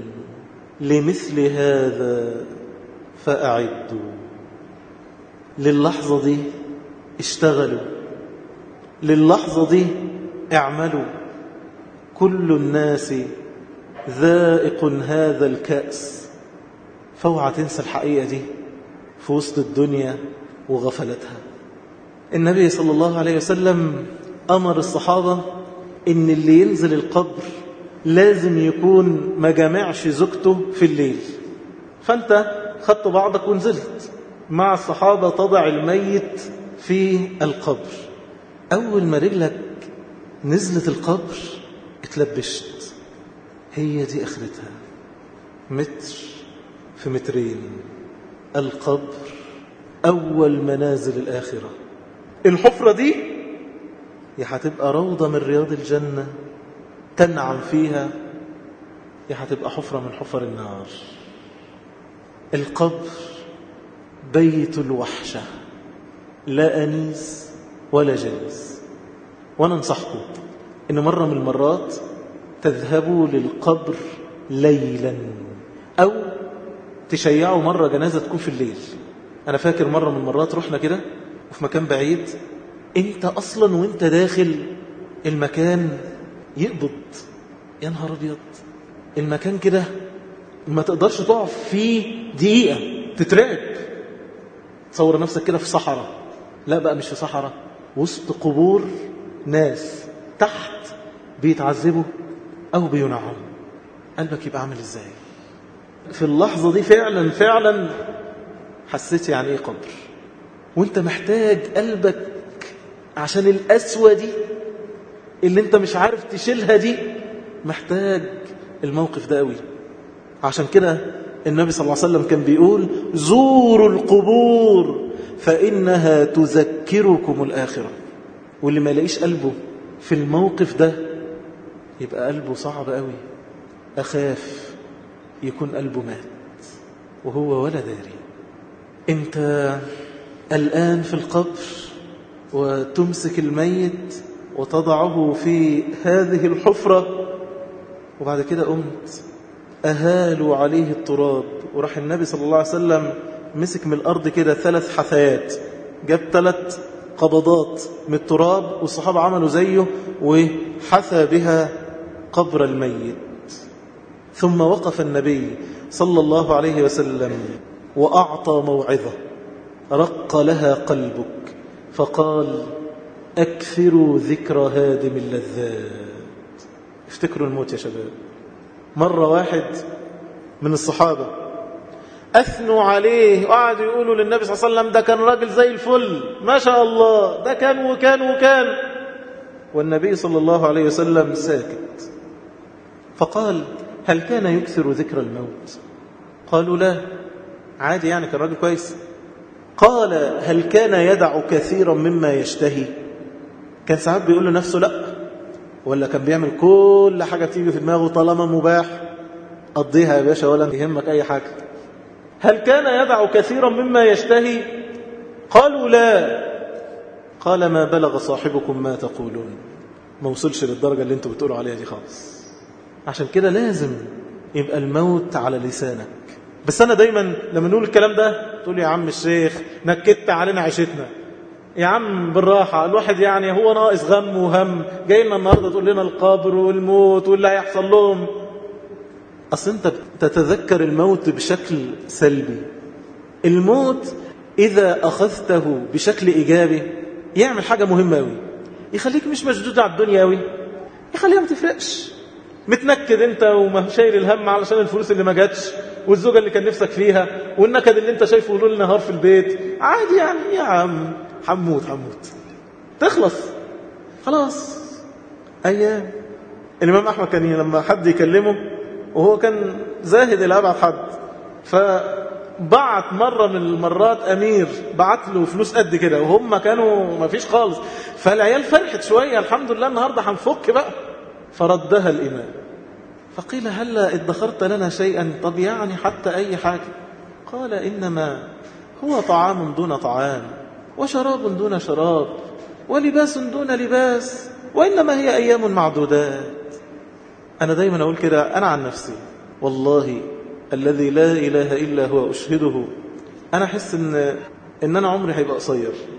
لمثل هذا فأعدوا. للحظة دي اشتغلوا للحظة دي، اعملوا. كل الناس ذائق هذا الكأس. فاوعى تنسى الحقيقة دي في وسط الدنيا وغفلتها. النبي صلى الله عليه وسلم أمر الصحابة إن اللي ينزل القبر لازم يكون ما جامعش زوجته في الليل. فأنت خدت بعضك ونزلت مع الصحابة تضع الميت في القبر. أول ما رجلك نزلت القبر اتلبشت. هي دي آخرتها، متر في مترين. القبر أول منازل الآخرة. الحفرة دي يا هتبقى روضة من رياض الجنة تنعم فيها، يا هتبقى حفرة من حفر النار. القبر بيت الوحشة، لا أنيس ولا جليس. وأنا انصحكم إن مرة من المرات تذهبوا للقبر ليلا، أو تشيعوا مرة جنازة تكون في الليل. أنا فاكر مرة من المرات رحنا كده وفي مكان بعيد، أنت أصلا وأنت داخل المكان يقبض. يا نهار أبيض، المكان كده ما تقدرش تقف فيه دقيقة، تترعب. تصور نفسك كده في صحراء، لا بقى مش في صحراء، وسط قبور ناس تحت بيتعذبوا أو بينعموا. قلبك يبقى عامل إزاي في اللحظة دي؟ فعلا فعلا حسيت يعني إيه قبر. وانت محتاج قلبك عشان القسوة دي اللي انت مش عارف تشيلها دي، محتاج الموقف ده قوي. عشان كده النبي صلى الله عليه وسلم كان بيقول زوروا القبور فإنها تذكركم الآخرة. واللي ما يلاقيش قلبه في الموقف ده يبقى قلبه صعب قوي. أخاف يكون قلبه مات وهو ولا داري. انت الآن في القبر وتمسك الميت وتضعه في هذه الحفرة، وبعد كده قمت أهالوا عليه التراب. وراح النبي صلى الله عليه وسلم مسك من الأرض كده 3 حثيات، جاب 3 قبضات من التراب، والصحابة عملوا زيه وحثى بها قبر الميت. ثم وقف النبي صلى الله عليه وسلم وأعطى موعظة رق لها قلبك، فقال أكثروا ذكر هادم اللذات. افتكروا الموت يا شباب. مرة واحد من الصحابة أثنوا عليه وقعدوا يقولوا للنبي صلى الله عليه وسلم ده كان راجل زي الفل ما شاء الله، ده كان وكان. والنبي صلى الله عليه وسلم ساكت. فقال هل كان يكثر ذكر الموت؟ قالوا لا، عادي يعني كان راجل كويس. قال هل كان يدع كثيرا مما يشتهي؟ كان ساعات بيقول لنفسه لا، ولا كان بيعمل كل حاجة تيجي في دماغه طالما مباح قضيها يا باشا ولا يهمك أي حاجة؟ هل كان يدع كثيرا مما يشتهي؟ قالوا لا. قال ما بلغ صاحبكم ما تقولون. ما وصلش للدرجة اللي انتوا بتقولوا عليها دي خالص. عشان كده لازم يبقى الموت على لسانك. بس أنا دايما لما نقول الكلام ده تقول يا عم الشيخ نكدت علينا عيشتنا. يا عم بالراحة، الواحد يعني هو ناقص غم وهم، جاي لنا النهاردة تقول لنا القبر والموت واللي هيحصل لهم. أصل أنت تتذكر الموت بشكل سلبي. الموت إذا أخذته بشكل إيجابي يعمل حاجة مهمة أوي، يخليك مش مشدود على الدنيا أوي، يخليها ما تفرقش. متنكد أنت وما شايل الهم علشان الفلوس اللي ما جاتش والزوجة اللي كان نفسك فيها والنكد اللي أنت شايفه ليل نهار في البيت، عادي يعني يا عم حموت تخلص خلاص أيام. الإمام أحمد كان لما حد يكلمه وهو كان زاهد إلى أبعد حد، فبعت مرة من المرات أمير بعت له فلوس قد كده وهم كانوا ما فيش خالص، فالعيال فرحت شوية الحمد لله النهاردة هنفك بقى. فردها الإمام فقيل هلا ادخرت لنا شيئا؟ طب يعني حتى أي حاجة. قال إنما هو طعام دون طعام وشراب دون شراب ولباس دون لباس وإنما هي أيام معدودات. أنا دايما أقول كده أنا عن نفسي، والله الذي لا إله إلا هو أشهده، أنا أحس إن أنا عمري هيبقى قصير.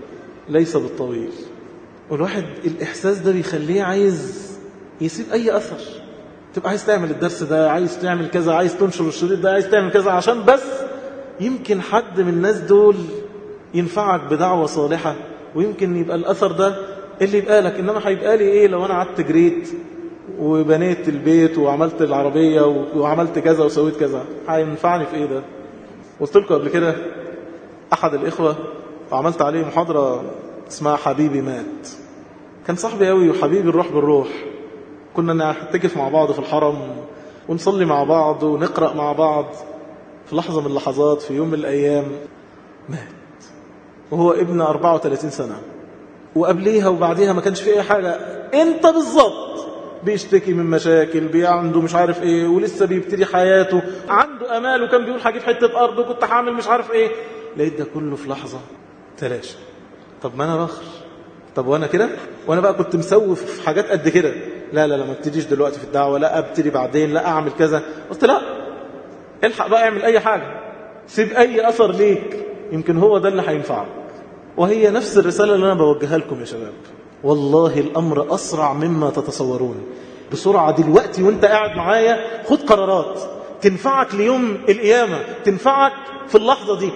ليس بالطويل. والواحد الإحساس ده بيخليه عايز يسيب أي أثر. تبقى عايز تعمل الدرس ده، عايز تعمل كذا، عايز تنشر الشريط ده، عايز تعمل كذا، عشان بس يمكن حد من الناس دول ينفعك بدعوة صالحة، ويمكن يبقى الأثر ده اللي يبقى لك. إنما هيبقى لي إيه لو أنا قعدت جريت وبنيت البيت وعملت العربية وعملت كذا وسويت كذا؟ هينفعني في إيه ده؟ قلت لكم قبل كده أحد الإخوة وعملت عليه محاضرة اسمها حبيبي مات. كان صاحبي قوي وحبيبي الروح بالروح. كنا نعتكف مع بعض في الحرم ونصلي مع بعض ونقرأ مع بعض. في لحظة من اللحظات في يوم من الأيام مات، وهو ابن 34 سنة، وقبليها وبعديها ما كانش فيه أي حاجة. انت بالظبط بيشتكي من مشاكل، عنده مش عارف ايه، ولسه بيبتدي حياته، عنده امال، وكان بيقول هجيب حتة ارض وكنت حامل مش عارف ايه. لقيت ده كله في لحظة تلاشى. طب ما انا بخر، طب وانا كده، وانا بقى كنت مسوف في حاجات قد كده. لا لا لا، ما ابتديش دلوقتي في الدعوة، لا ابتدي بعدين، لا اعمل كذا. قلت لا، الحق بقى اعمل اي حاجة، سيب اي اثر ليك، يمكن هو ده اللي هينفعك. وهي نفس الرسالة اللي انا بوجهها لكم يا شباب. والله الامر اسرع مما تتصورون. بسرعة دلوقتي وانت قاعد معايا خد قرارات تنفعك ليوم القيامة، تنفعك في اللحظة دي.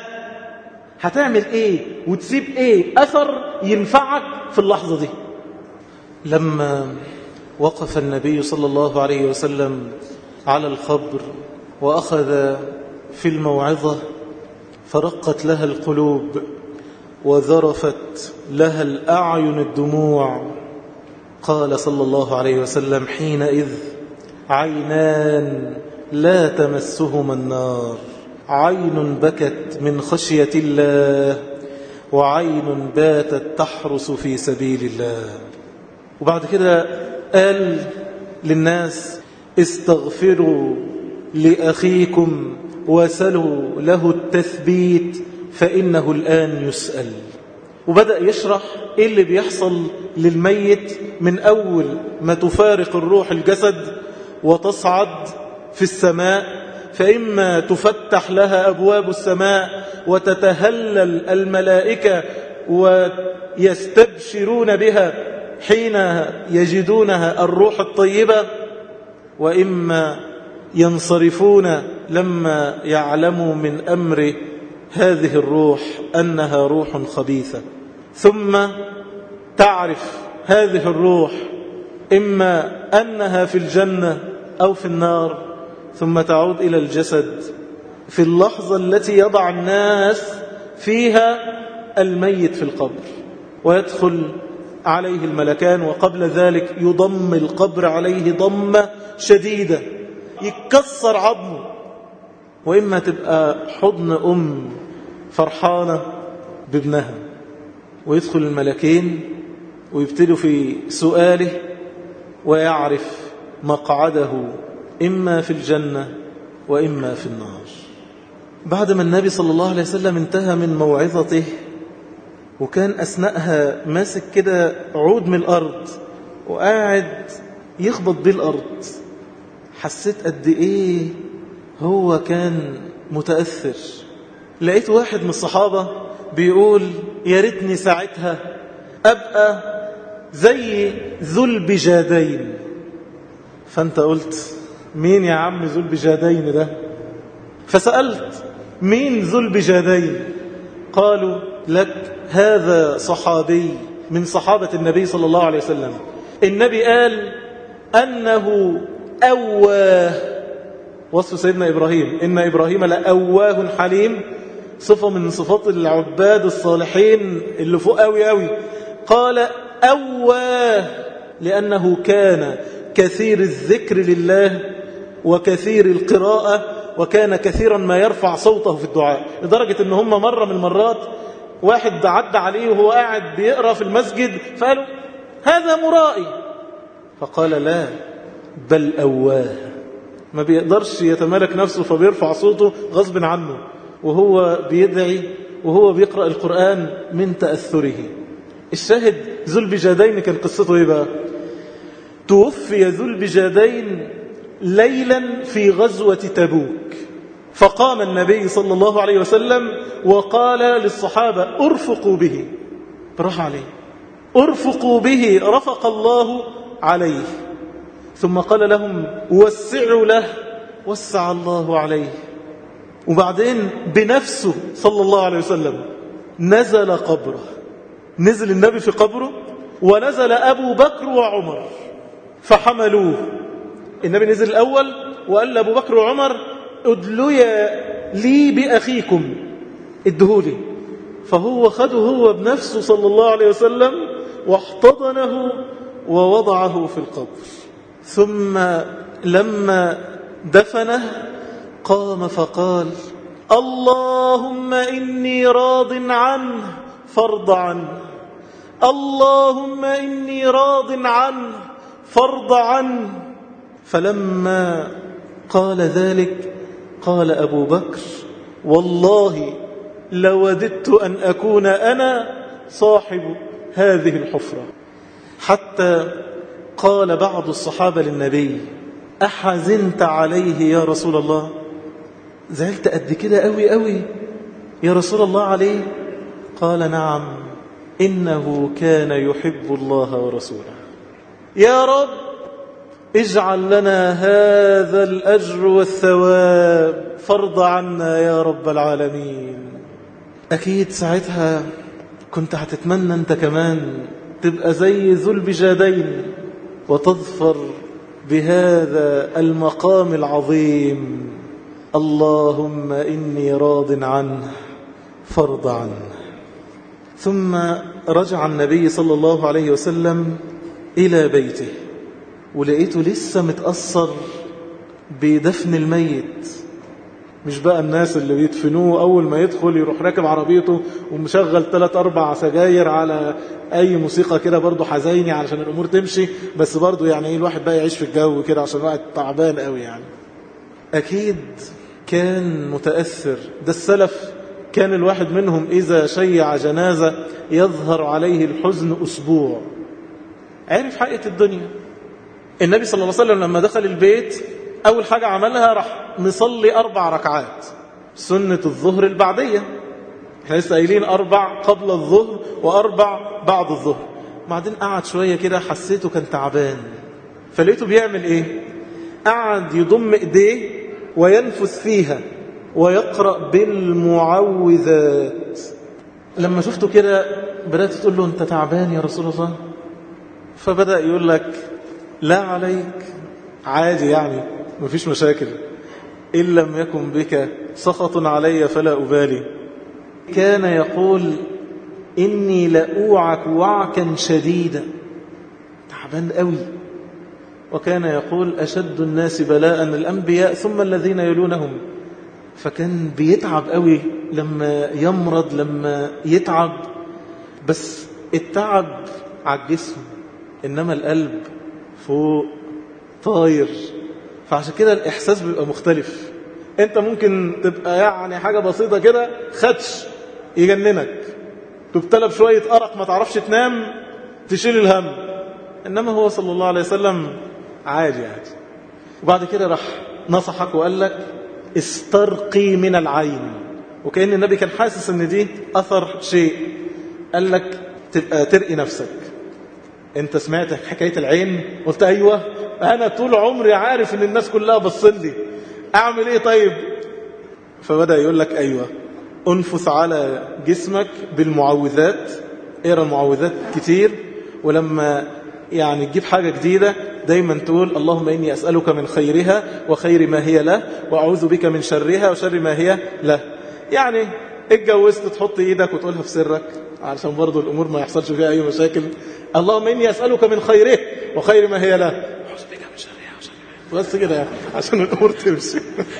هتعمل ايه وتسيب ايه اثر ينفعك في اللحظة دي. لما وقف النبي صلى الله عليه وسلم على القبر وأخذ في الموعظة، فرقت لها القلوب وذرفت لها الأعين الدموع. قال صلى الله عليه وسلم حينئذ عينان لا تمسهما النار، عين بكت من خشية الله وعين باتت تحرس في سبيل الله. وبعد كده قال للناس استغفروا لأخيكم وسلوا له التثبيت فإنه الآن يسأل. وبدأ يشرح إيه اللي بيحصل للميت من أول ما تفارق الروح الجسد وتصعد في السماء، فإما تفتح لها أبواب السماء وتتهلل الملائكة ويستبشرون بها حين يجدونها الروح الطيبة، وإما ينصرفون لما يعلموا من أمر هذه الروح أنها روح خبيثة. ثم تعرف هذه الروح إما أنها في الجنة أو في النار، ثم تعود إلى الجسد في اللحظة التي يضع الناس فيها الميت في القبر، ويدخل عليه الملكان، وقبل ذلك يضم القبر عليه ضمة شديدة يتكسر عظمه. وإما تبقى حضن أم فرحانة بابنها، ويدخل الملكين ويبتدوا في سؤاله ويعرف مقعده إما في الجنة وإما في النار. بعد ما النبي صلى الله عليه وسلم انتهى من موعظته، وكان أثناءها ماسك كده عود من الأرض وقاعد يخبط بيه الأرض، حسيت قد إيه هو كان متأثر. لقيت واحد من الصحابة بيقول يا ريتني ساعتها أبقى زي ذو البجادين. فأنت قلت مين يا عم ذو البجادين ده؟ فسألت مين ذو البجادين؟ قالوا لك هذا صحابي من صحابة النبي صلى الله عليه وسلم. النبي قال أنه أواه، وصف سيدنا إبراهيم إن إبراهيم لأواه حليم، صفة من صفات العباد الصالحين اللي فوق أوي أوي. قال أواه لأنه كان كثير الذكر لله وكثير القراءة، وكان كثيرا ما يرفع صوته في الدعاء، لدرجة إن هم مرة من المرات واحد عدى عليه وهو قاعد بيقرأ في المسجد فقالوا هذا مرائي، فقال لا بل أواه. ما بيقدرش يتمالك نفسه فبيرفع صوته غصب عنه وهو بيدعي وهو بيقرأ القرآن من تأثره. الشاهد ذو البجادين كان قصته ايه بقى؟ توفي ذو البجادين ليلا في غزوة تبوك، فقام النبي صلى الله عليه وسلم وقال للصحابة ارفقوا به، راح عليه. ارفقوا به رفق الله عليه. ثم قال لهم وسعوا له وسع الله عليه. وبعدين بنفسه صلى الله عليه وسلم نزل قبره، نزل النبي في قبره، ونزل أبو بكر وعمر فحملوه. النبي نزل الأول وقال لأبو بكر وعمر ادليا لي بأخيكم، ادهولي. فهو خده هو بنفسه صلى الله عليه وسلم واحتضنه ووضعه في القبر. ثم لما دفنه قام فقال اللهم إني راض عنه فارض عنه، اللهم إني راض عنه فارض عنه. فلما قال ذلك قال أبو بكر والله لوددت أن أكون أنا صاحب هذه الحفرة. حتى قال بعض الصحابة للنبي أحزنت عليه يا رسول الله؟ زعلت قد كده قوي قوي يا رسول الله عليه؟ قال نعم إنه كان يحب الله ورسوله. يا رب اجعل لنا هذا الأجر والثواب فارض عنا يا رب العالمين. أكيد ساعتها كنت هتتمنى أنت كمان تبقى زي ذو البجادين وتظفر بهذا المقام العظيم. اللهم إني راض عنه فارض عنه. ثم رجع النبي صلى الله عليه وسلم إلى بيته، ولقيته لسه متأثر بدفن الميت. مش بقى الناس اللي بيدفنوه أول ما يدخل يروح راكب عربيته ومشغل 3-4 سجاير على أي موسيقى كده برضو حزيني علشان الأمور تمشي، بس برضو يعني ايه الواحد بقى يعيش في الجو كده عشان الواحد تعبان قوي يعني. أكيد كان متأثر. ده السلف كان الواحد منهم إذا شيع جنازة يظهر عليه الحزن أسبوع. عرف حقيقة الدنيا. النبي صلى الله عليه وسلم لما دخل البيت أول حاجة عملها راح نصلي 4 ركعات سنة الظهر البعدية. احنا لسه قايلين 4 قبل الظهر و4 بعد الظهر. بعدين قعد شوية كده حسيته كان تعبان، فلقيته بيعمل ايه؟ قعد يضم ايديه وينفث فيها ويقرأ بالمعوذات. لما شفته كده بدأت تقول له انت تعبان يا رسول الله؟ فبدأ يقول لك لا عليك، عادي يعني مفيش مشاكل، إن لم يكن بك سخط علي فلا أبالي. كان يقول إني لأوعك وعكا شديدا، تعبان قوي. وكان يقول أشد الناس بلاء الأنبياء ثم الذين يلونهم. فكان بيتعب قوي لما يمرض، لما يتعب، بس التعب على الجسم إنما القلب فوق طاير. فعشان كده الإحساس بيبقى مختلف. أنت ممكن تبقى يعني حاجة بسيطة كده خدش يجننك، تبتلى بشوية أرق ما تعرفش تنام تشيل الهم، إنما هو صلى الله عليه وسلم عادي عادي. وبعد كده راح نصحك وقال لك استرقي من العين، وكأن النبي كان حاسس ان دي أثر شيء. قال لك تبقى ترقي نفسك. انت سمعت حكاية العين قلت أيوة، أنا طول عمري عارف ان الناس كلها بصلي، أعمل إيه طيب؟ فبدأ يقول لك أيوة، انفث على جسمك بالمعوذات، اقرأ المعوذات كتير، ولما يعني تجيب حاجة جديدة دايما تقول اللهم إني أسألك من خيرها وخير ما هي له، وأعوذ بك من شرها وشر ما هي له. يعني اتجوزت تحط إيدك وتقولها في سرك علشان برضو الأمور ما يحصلش فيها أي مشاكل. اللهم إني أسألك من خيره وخير ما هي له، أعوذ بك من شرها وشر ما هي له. بس كده يعني عشان الأمور تمشي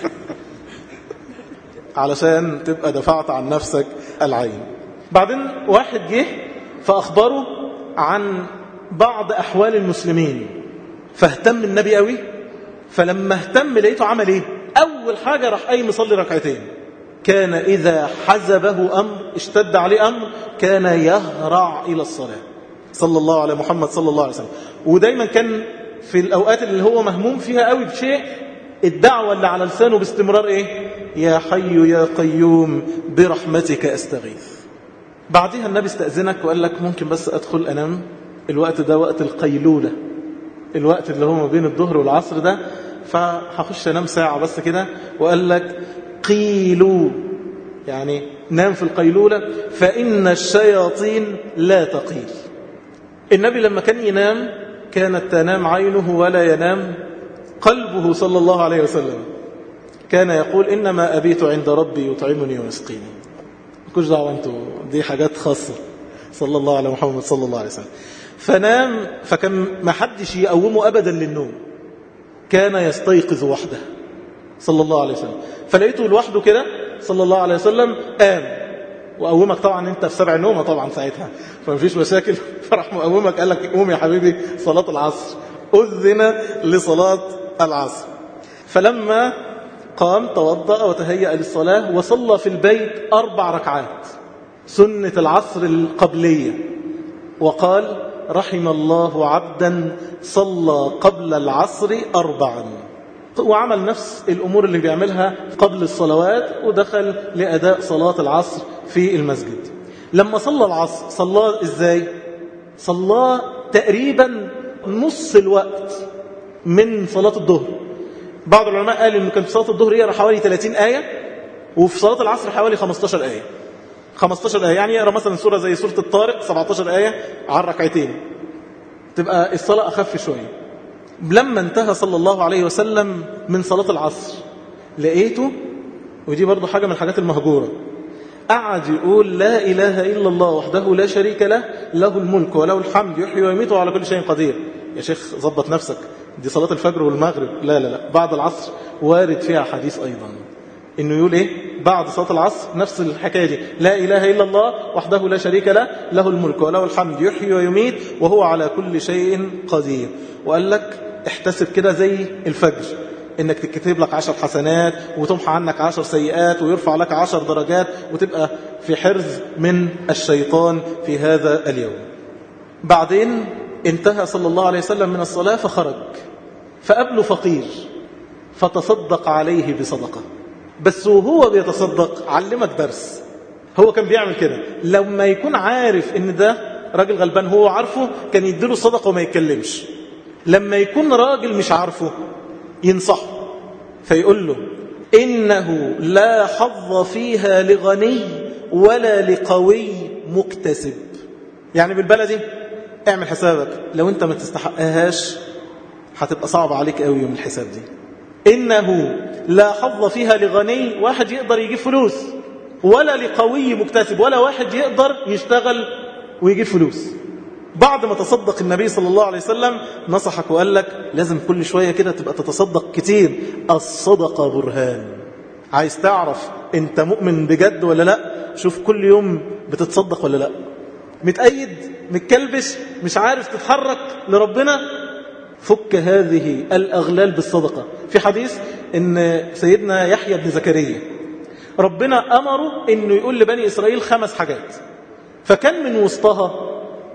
علشان تبقى دفعت عن نفسك العين. بعدين واحد جه فأخبره عن بعض أحوال المسلمين، فاهتم النبي قوي. فلما اهتم لقيته عمل ايه؟ أول حاجة راح قايم يصلي ركعتين. كان إذا حزبه أمر، اشتد عليه أمر، كان يهرع إلى الصلاة صلى الله على محمد صلى الله عليه وسلم. ودايما كان في الأوقات اللي هو مهموم فيها قوي بشيء الدعوة اللي على لسانه باستمرار ايه؟ يا حي يا قيوم برحمتك أستغيث. بعدها النبي استأذنك وقال لك ممكن بس أدخل أنام، الوقت ده وقت القيلولة، الوقت اللي هو ما بين الظهر والعصر ده، فهخش أنام ساعة بس كده. وقال لك قيلوا، يعني نام في القيلولة فإن الشياطين لا تقيل. النبي لما كان ينام كانت تنام عينه ولا ينام قلبه صلى الله عليه وسلم. كان يقول إنما أبيت عند ربي يطعمني ويسقيني. مكوش دعوة أنتوا، دي حاجات خاصة. صلى الله على محمد صلى الله عليه وسلم. فنام، فكان ما حدش يقومه أبدا للنوم، كان يستيقظ وحده صلى الله عليه وسلم. فلقيته لوحده كده صلى الله عليه وسلم قام وقومك. طبعا انت في 7 نومة طبعا ساعتها، فما فيش مشاكل. فرح مقومك قال لك قوم يا حبيبي صلاة العصر، أذن لصلاة العصر. فلما قام توضأ وتهيأ للصلاة وصلى في البيت 4 ركعات سنة العصر القبلية، وقال رحم الله عبدا صلى قبل العصر 4. وعمل نفس الأمور اللي بيعملها قبل الصلوات، ودخل لأداء صلاة العصر في المسجد. لما صلى العصر صلى إزاي؟ صلى تقريبا نص الوقت من صلاة الظهر. بعض العلماء قال إنه كان في صلاة الظهر يقرأ حوالي 30 آية، وفي صلاة العصر حوالي 15 آية. 15 آية يعني يقرأ مثلا سورة زي سورة الطارق 17 آية على الركعتين، تبقى الصلاة أخف شوية. لما انتهى صلى الله عليه وسلم من صلاة العصر لقيته، ودي برضو حاجة من الحاجات المهجورة، قعد يقول لا إله إلا الله وحده لا شريك له، له الملك وله الحمد يحيي ويميت وعلى كل شيء قدير. يا شيخ ظبط نفسك، دي صلاة الفجر والمغرب. لا لا لا، بعد العصر وارد فيها حديث أيضا إنه يقول إيه بعد صلاة العصر نفس الحكاية دي، لا إله إلا الله وحده لا شريك له، له الملك وله الحمد يحيي ويميت وهو على كل شيء قدير. وقال لك احتسب كده زي الفجر، انك تكتب لك 10 حسنات وتمحى عنك 10 سيئات ويرفع لك 10 درجات، وتبقى في حرز من الشيطان في هذا اليوم. بعدين انتهى صلى الله عليه وسلم من الصلاة فخرج، فقابله فقير فتصدق عليه بصدقة. بس وهو بيتصدق علمك درس. هو كان بيعمل كده لما يكون عارف ان ده راجل غلبان هو عارفه، كان يديله صدقة وما يتكلمش. لما يكون راجل مش عارفه ينصحه فيقول له إنه لا حظ فيها لغني ولا لقوي مكتسب. يعني بالبلدي اعمل حسابك لو انت ما تستحقهاش هتبقى صعب عليك قوي يوم الحساب دي. إنه لا حظ فيها لغني، واحد يقدر يجيب فلوس، ولا لقوي مكتسب، ولا واحد يقدر يشتغل ويجيب فلوس. بعد ما تصدق النبي صلى الله عليه وسلم نصحك وقال لك لازم كل شوية كده تبقى تتصدق كتير. الصدقة برهان. عايز تعرف انت مؤمن بجد ولا لا؟ شوف كل يوم بتتصدق ولا لا. متأيد متكلبش مش عارف تتحرك لربنا، فك هذه الأغلال بالصدقة. في حديث ان سيدنا يحيى بن زكريا ربنا أمره انه يقول لبني إسرائيل 5 حاجات، فكان من وسطها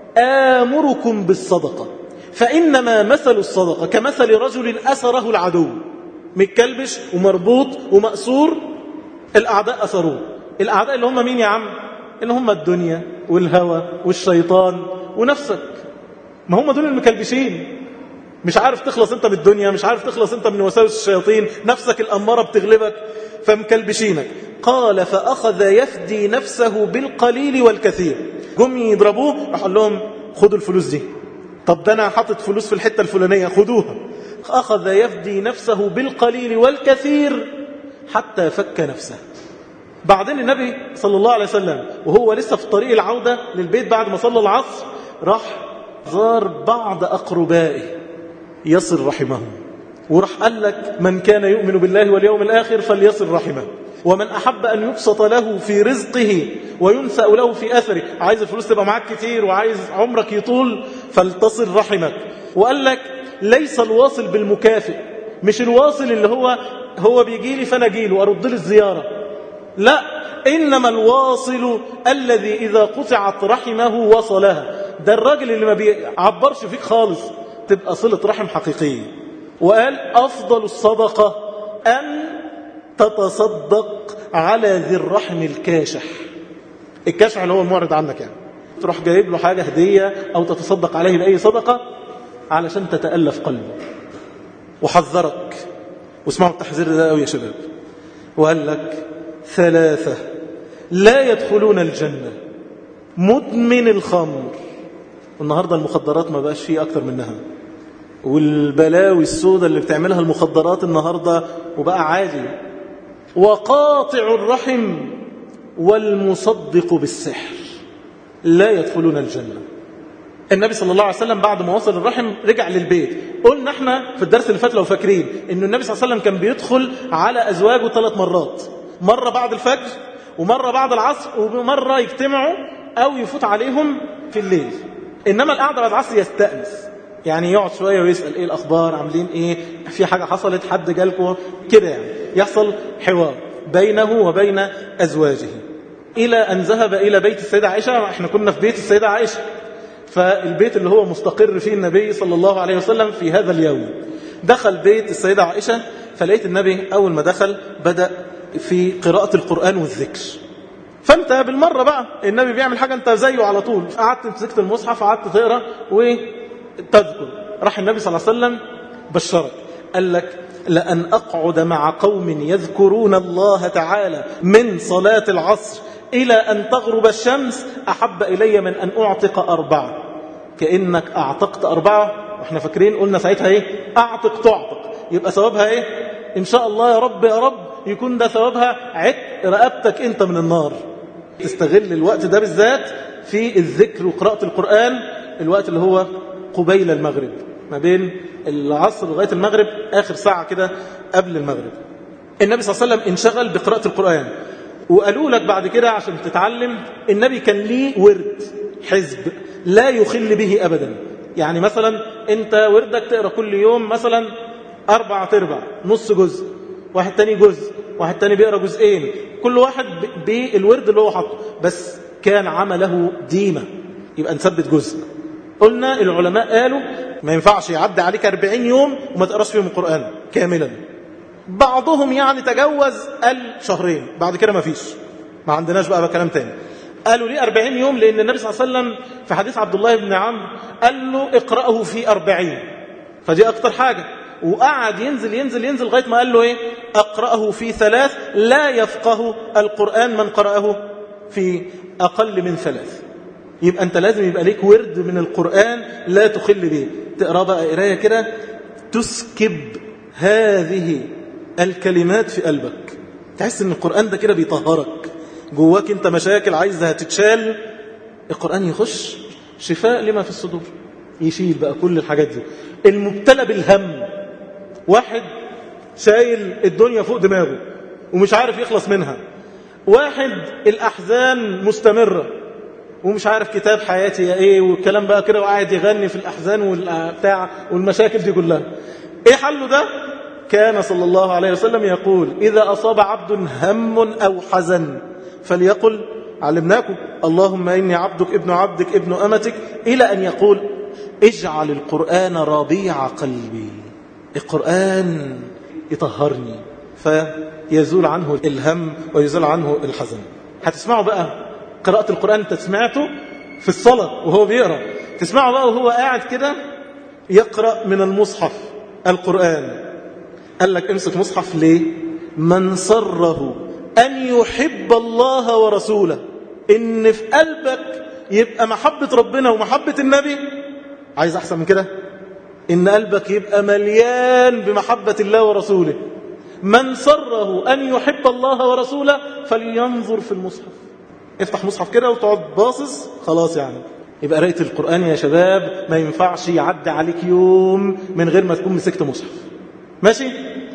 آمركم بالصدقة فإنما مثل الصدقة كمثل رجل أسره العدو. متكلبش ومربوط ومأسور، الأعداء أسروه. الأعداء اللي هم مين يا عم؟ اللي هم الدنيا والهوى والشيطان ونفسك. ما هم دول المكلبشين. مش عارف تخلص انت من الدنيا، مش عارف تخلص انت من وساوس الشياطين، نفسك الأمارة بتغلبك فمكلبشينك. قال فأخذ يفدي نفسه بالقليل والكثير. جم يضربوه راح قال لهم خدوا الفلوس دي، طب ده انا حاطط فلوس في الحتة الفلانية خدوها. أخذ يفدي نفسه بالقليل والكثير حتى فك نفسه. بعدين النبي صلى الله عليه وسلم وهو لسه في طريق العودة للبيت بعد ما صلى العصر راح زار بعض أقربائه يصل رحمهم، وراح قال لك من كان يؤمن بالله واليوم الآخر فليصل رحمه، ومن أحب أن يبسط له في رزقه وينسأ له في أثره. عايز الفلوس تبقى معاك كتير وعايز عمرك يطول فلتصل رحمك. وقال لك ليس الواصل بالمكافئ، مش الواصل اللي هو بيجي لي فأنا أجي له وأرد له الزيارة، لا، إنما الواصل الذي إذا قطعت رحمه وصلها. ده الراجل اللي ما بيعبرش فيك خالص، تبقى صلة رحم حقيقية. وقال أفضل الصدقة أن تتصدق على ذي الرحم الكاشح. الكشع اللي هو المعرض عنك يعني، تروح جايب له حاجة هدية أو تتصدق عليه بأي صدقة علشان تتألف قلبه. وحذرك، واسمعوا التحذير ده قوي يا شباب، وقال لك 3 لا يدخلون الجنة: مدمن الخمر. والنهاردة المخدرات ما بقاش فيه أكتر منها، والبلاوي السوداء اللي بتعملها المخدرات النهاردة وبقى عادي. وقاطع الرحم والمصدق بالسحر لا يدخلون الجنة. النبي صلى الله عليه وسلم بعد ما وصل الرحم رجع للبيت. قلنا احنا في الدرس اللي فات لو فاكرين انه النبي صلى الله عليه وسلم كان بيدخل على أزواجه 3 مرات، مرة بعد الفجر ومرة بعد العصر ومرة يجتمعوا أو يفوت عليهم في الليل. إنما القعدة بعد العصر يستأنس، يعني يقعد شوية ويسأل إيه الأخبار، عاملين إيه، في حاجة حصلت، حد جالكوا كده، يعني يحصل حوار بينه وبين أزواجه. إلى أن ذهب إلى بيت السيدة عائشة. احنا كنا في بيت السيدة عائشة، فالبيت اللي هو مستقر فيه النبي صلى الله عليه وسلم في هذا اليوم. دخل بيت السيدة عائشة، فلقيت النبي أول ما دخل بدأ في قراءة القرآن والذكر. فأنت بالمرة بقى النبي بيعمل حاجة أنت زيه على طول، قعدت مسكت المصحف قعدت تقرأ وتذكر. راح النبي صلى الله عليه وسلم بشرك، قال لك: لأن أقعد مع قوم يذكرون الله تعالى من صلاة العصر إلى أن تغرب الشمس أحب إلي من أن أعتق 4. كأنك أعتقت 4، وإحنا فاكرين قلنا ساعتها إيه؟ أعتق تعتق، يبقى ثوابها إيه؟ إن شاء الله يا رب يا رب يكون ده ثوابها عتق رقبتك أنت من النار. تستغل الوقت ده بالذات في الذكر وقراءة القرآن، الوقت اللي هو قبيل المغرب، ما بين العصر لغاية المغرب، آخر ساعة كده قبل المغرب. النبي صلى الله عليه وسلم انشغل بقراءة القرآن. وقالوا لك بعد كده عشان تتعلم، النبي كان ليه ورد حزب لا يخل به أبدا. يعني مثلا انت وردك تقرأ كل يوم مثلا 4/4، نص جزء، واحد تاني جزء، واحد تاني بيقرأ جزئين، كل واحد بالورد اللي هو حطه، بس كان عمله ديمة، يبقى نثبت جزء. قلنا العلماء قالوا ما ينفعش يعدي عليك 40 يوم وما تقراش فيهم القرآن كاملا. بعضهم يعني تجوز قال 2 شهر، بعد كده ما فيش، ما عندناش بقى كلام تاني. قالوا ليه 40 يوم؟ لأن النبي صلى الله عليه وسلم في حديث عبد الله بن عمرو قال له اقرأه في 40، فدي أكتر حاجة. وقعد ينزل ينزل ينزل لغاية ما قال له ايه؟ اقرأه في 3، لا يفقه القرآن من قرأه في أقل من 3. يبقى أنت لازم يبقى ليك ورد من القرآن لا تخل به، تقرأ بقى قراية كده تسكب هذه الكلمات في قلبك، تحس ان القرآن ده كده بيطهرك، جواك انت مشاكل عايزها تتشال، القرآن يخش شفاء لما في الصدور، يشيل بقى كل الحاجات دي. المبتلى بالهم، واحد شايل الدنيا فوق دماغه ومش عارف يخلص منها، واحد الأحزان مستمرة ومش عارف كتاب حياتي ايه والكلام بقى كده، وقاعد يغني في الأحزان والبتاع والمشاكل دي كلها. ايه حله ده؟ كان صلى الله عليه وسلم يقول: إذا أصاب عبد هم أو حزن فليقل، علمناكم: اللهم إني عبدك ابن عبدك ابن أمتك، إلى أن يقول: اجعل القرآن ربيع قلبي. القرآن يطهرني فيزول عنه الهم ويزول عنه الحزن. هتسمعوا بقى قراءة القرآن، انت سمعته في الصلاة وهو بيقرأ، تسمعه بقى وهو قاعد كده يقرأ من المصحف القرآن. قال لك امسك مصحف ليه؟ من سره أن يحب الله ورسوله، إن في قلبك يبقى محبة ربنا ومحبة النبي. عايز أحسن من كده؟ إن قلبك يبقى مليان بمحبة الله ورسوله. من سره أن يحب الله ورسوله فلينظر في المصحف. افتح مصحف كده وتقعد باصص، خلاص يعني. يبقى قراءة القرآن يا شباب ما ينفعش يعدي عليك يوم من غير ما تكون مسكت مصحف، ماشي؟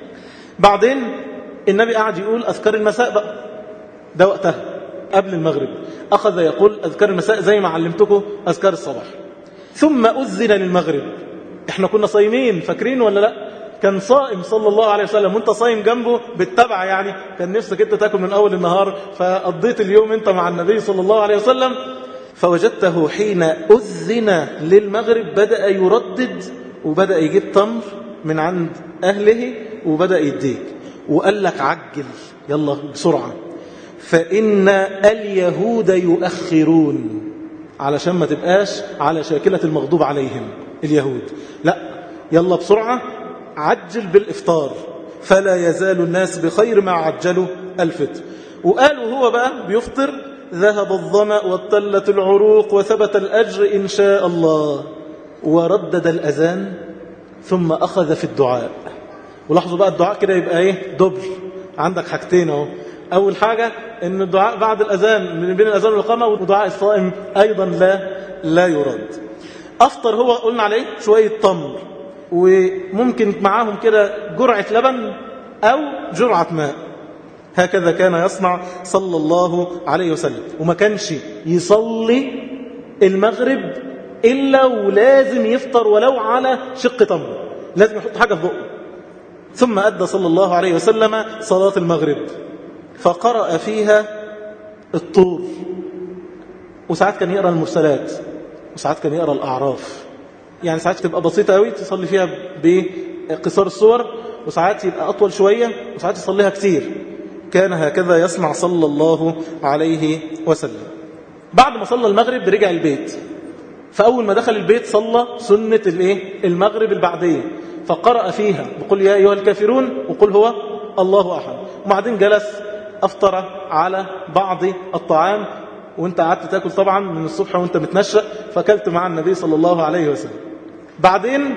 بعدين النبي قاعد يقول أذكار المساء بقى، ده وقتها قبل المغرب، أخذ يقول أذكار المساء زي ما علمتكم أذكار الصباح. ثم أذن للمغرب. احنا كنا صايمين، فاكرين ولا لا؟ كان صائم صلى الله عليه وسلم، وانت صايم جنبه بالتبع، يعني كان نفسك انت تاكل من أول النهار، فقضيت اليوم انت مع النبي صلى الله عليه وسلم. فوجدته حين أذن للمغرب بدأ يردد، وبدأ يجيب تمر من عند أهله وبدأ يديك، وقال لك عجل يلا بسرعة. فإن اليهود يؤخرون، علشان ما تبقاش على شاكلة المغضوب عليهم اليهود، لا يلا بسرعة عجل بالإفطار، فلا يزال الناس بخير ما عجلوا الفطر. وقال وهو بقى بيفطر: ذهب الظمأ وابتلت العروق وثبت الأجر إن شاء الله. وردد الأذان ثم أخذ في الدعاء. ولاحظوا بقى الدعاء كده يبقى ايه؟ دبل. عندك حاجتين اهو. أول حاجة إن الدعاء بعد الأذان من بين الأذان والإقامة، ودعاء الصائم أيضا لا يرد. أفطر هو قلنا عليه شوية تمر، وممكن معاهم كده جرعة لبن أو جرعة ماء. هكذا كان يصنع صلى الله عليه وسلم. وما كانش يصلي المغرب إلا ولازم يفطر ولو على شق تمر، لازم يحط حاجة في بقه. ثم أدى صلى الله عليه وسلم صلاة المغرب فقرأ فيها الطور، وساعات كان يقرأ المرسلات، وساعات كان يقرأ الأعراف. يعني ساعات تبقى بسيطة قوي تصلي فيها بقصار الصور، وساعات يبقى أطول شوية، وساعات يصليها كتير. كان هكذا يصنع صلى الله عليه وسلم. بعد ما صلى المغرب رجع البيت، فأول ما دخل البيت صلى سنة المغرب البعدية، فقرأ فيها بقول يا أيها الكافرون وقل هو الله أحد. وبعدين جلس أفطر على بعض الطعام، وانت قعدت تاكل طبعا من الصبح وانت متنشأ، فأكلت مع النبي صلى الله عليه وسلم. بعدين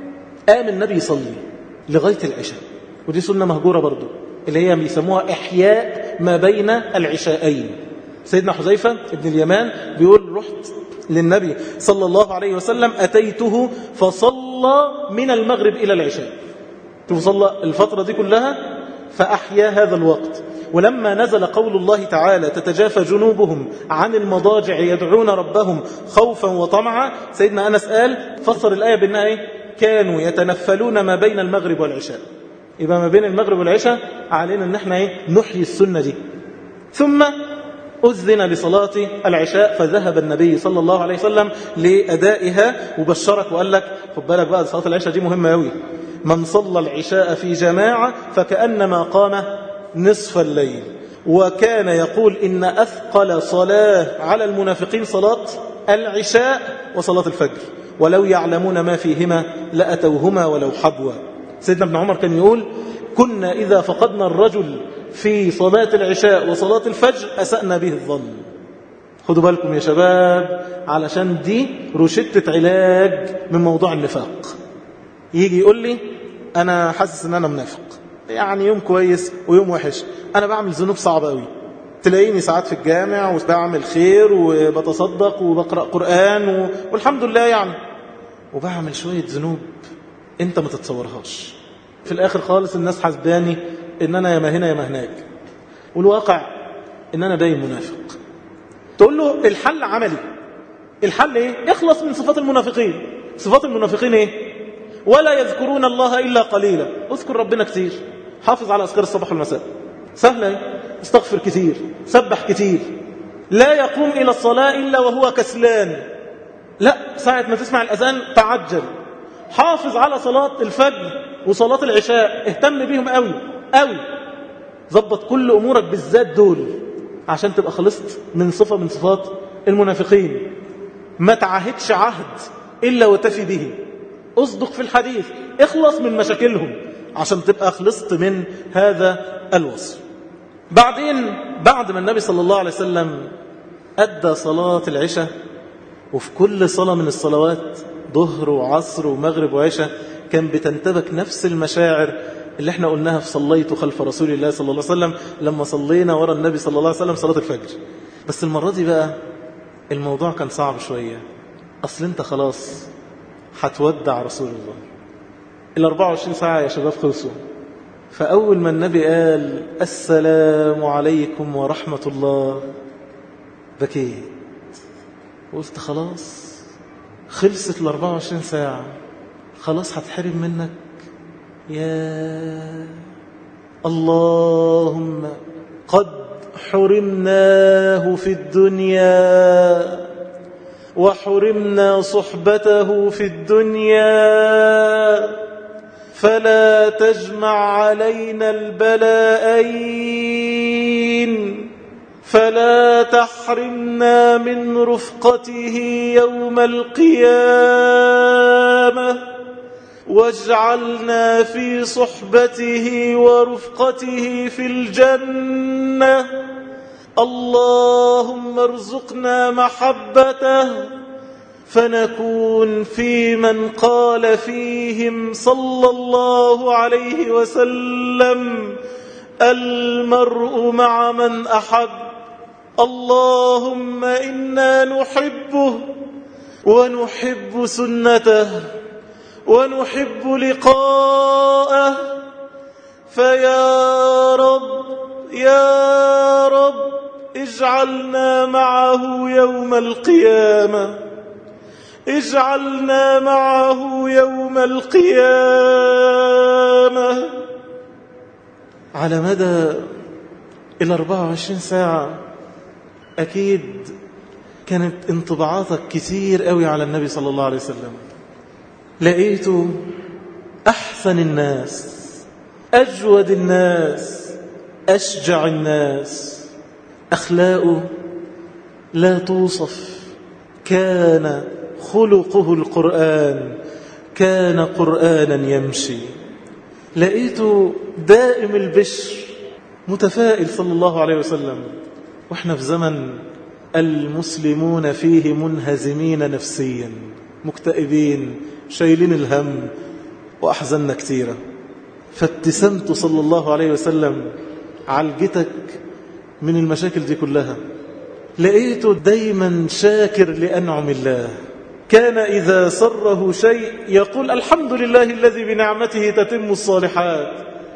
قام النبي يصلي لغاية العشاء، ودي سنة مهجورة برضو، اللي هي بيسموها إحياء ما بين العشاءين. سيدنا حذيفة ابن اليمان بيقول: رحت للنبي صلى الله عليه وسلم أتيته فصلى من المغرب إلى العشاء، فصلى الفترة دي كلها فأحيا هذا الوقت. ولما نزل قول الله تعالى: تتجافى جنوبهم عن المضاجع يدعون ربهم خوفا وطمعا، سيدنا أنس قال فسر الآية بأنها كانوا يتنفلون ما بين المغرب والعشاء. يبقى ما بين المغرب والعشاء علينا ان احنا نحيي السنة دي. ثم أذن لصلاة العشاء، فذهب النبي صلى الله عليه وسلم لأدائها، وبشرك وقال لك خد بالك بقى صلاة العشاء دي مهمة قوي، من صلى العشاء في جماعة فكأنما قام نصف الليل. وكان يقول إن أثقل صلاة على المنافقين صلاة العشاء وصلاة الفجر، ولو يعلمون ما فيهما لأتوهما ولو حبوا. سيدنا ابن عمر كان يقول: كنا إذا فقدنا الرجل في صلاة العشاء وصلاة الفجر أسأنا به الظن. خدوا بالكم يا شباب، علشان دي روشتة علاج من موضوع النفاق. يجي يقول لي أنا حاسس أن أنا منافق، يعني يوم كويس ويوم وحش، أنا بعمل ذنوب صعبة قوي، تلاقيني ساعات في الجامع وبعمل خير وبتصدق وبقرأ قرآن والحمد لله يعني، وبعمل شوية ذنوب انت ما تتصورهاش. في الاخر خالص الناس حسباني ان انا يا ما هنا يا ما هناك، والواقع ان انا باين منافق. تقول له الحل عملي، الحل ايه؟ اخلص من صفات المنافقين. صفات المنافقين ايه؟ ولا يذكرون الله الا قليلا. اذكر ربنا كتير، حافظ على اذكار الصباح والمساء، سهله، استغفر كتير، سبح كتير، لا يقوم الى الصلاه الا وهو كسلان، لا ساعه ما تسمع الاذان تعجل، حافظ على صلاة الفجر وصلاة العشاء، اهتم بيهم قوي قوي، ظبط كل أمورك بالذات دول عشان تبقى خلصت من صفة من صفات المنافقين. ما تعهدش عهد إلا وتفي به، اصدق في الحديث، اخلص من مشاكلهم عشان تبقى خلصت من هذا الوصف. بعدين بعد ما النبي صلى الله عليه وسلم أدى صلاة العشاء، وفي كل صلاة من الصلوات ظهر وعصر ومغرب وعشاء كان بتنتبك نفس المشاعر اللي احنا قلناها في صليت خلف رسول الله صلى الله عليه وسلم لما صلينا ورا النبي صلى الله عليه وسلم صلاة الفجر. بس المرة دي بقى الموضوع كان صعب شوية، أصل انت خلاص هتودع رسول الله. 24 ساعة يا شباب خلصوا، فأول ما النبي قال السلام عليكم ورحمة الله بكيت، قلت خلاص خلصت 24 ساعة، خلاص هتحرم منك. يا اللهم قد حرمناه في الدنيا وحرمنا صحبته في الدنيا، فلا تجمع علينا البلاءين فلا تحرمنا من رفقته يوم القيامة واجعلنا في صحبته ورفقته في الجنة. اللهم ارزقنا محبته فنكون في من قال فيهم صلى الله عليه وسلم: المرء مع من أحب. اللهم إنا نحبه ونحب سنته ونحب لقاءه، فيا رب يا رب اجعلنا معه يوم القيامة، اجعلنا معه يوم القيامة. على مدى 24 ساعة أكيد كانت انطباعاتك كتير قوي على النبي صلى الله عليه وسلم. لقيته أحسن الناس، أجود الناس، أشجع الناس، أخلاقه لا توصف. كان خلقه القرآن، كان قرآنا يمشي. لقيته دائم البشر، متفائل صلى الله عليه وسلم. وإحنا في زمن المسلمون فيه منهزمين نفسيا، مكتئبين، شايلين الهم وأحزننا كثيرة. فابتسمت صلى الله عليه وسلم عالجتك من المشاكل دي كلها. لقيته دايما شاكر لأنعم الله. كان إذا سره شيء يقول: الحمد لله الذي بنعمته تتم الصالحات.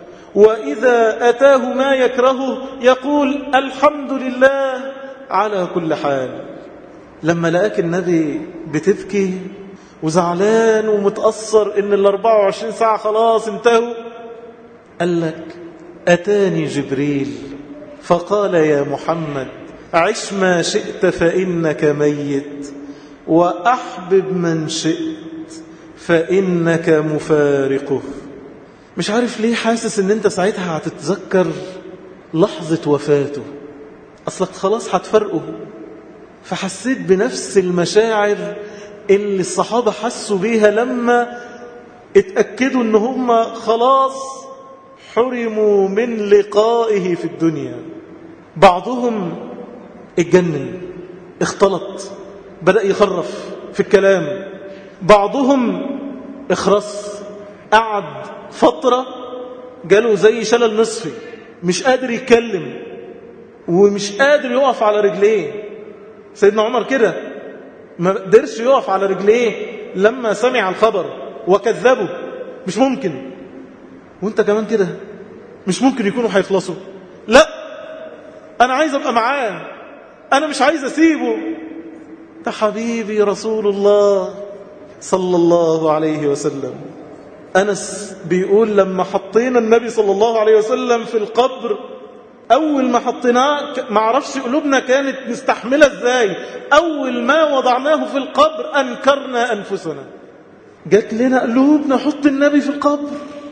وإذا أتاه ما يكرهه يقول: الحمد لله على كل حال. لما لقاك النبي بتبكي وزعلان ومتأثر إن 24 ساعة خلاص انتهوا، قال لك: أتاني جبريل فقال: يا محمد عش ما شئت فإنك ميت، وأحبب من شئت فإنك مفارقه. مش عارف ليه حاسس إن أنت ساعتها هتتذكر لحظة وفاته، أصلك خلاص هتفرقه. فحسيت بنفس المشاعر اللي الصحابة حسوا بيها لما اتأكدوا إن هم خلاص حرموا من لقائه في الدنيا. بعضهم اتجنن، اختلط، بدأ يخرف في الكلام. بعضهم اخرس، قعد فترة جاله زي شلل نصفي، مش قادر يتكلم ومش قادر يقف على رجليه. سيدنا عمر كده ما قدرش يقف على رجليه لما سمع الخبر وكذبه. مش ممكن. وانت كمان كده مش ممكن يكونوا هيخلصوا. لا، انا عايز ابقى معاه، انا مش عايز اسيبه. ده حبيبي رسول الله صلى الله عليه وسلم. أنس بيقول: لما حطينا النبي صلى الله عليه وسلم في القبر، أول ما حطيناه ما عرفش قلوبنا كانت مستحملة إزاي. أول ما وضعناه في القبر أنكرنا أنفسنا، جات لنا قلوب نحط النبي في القبر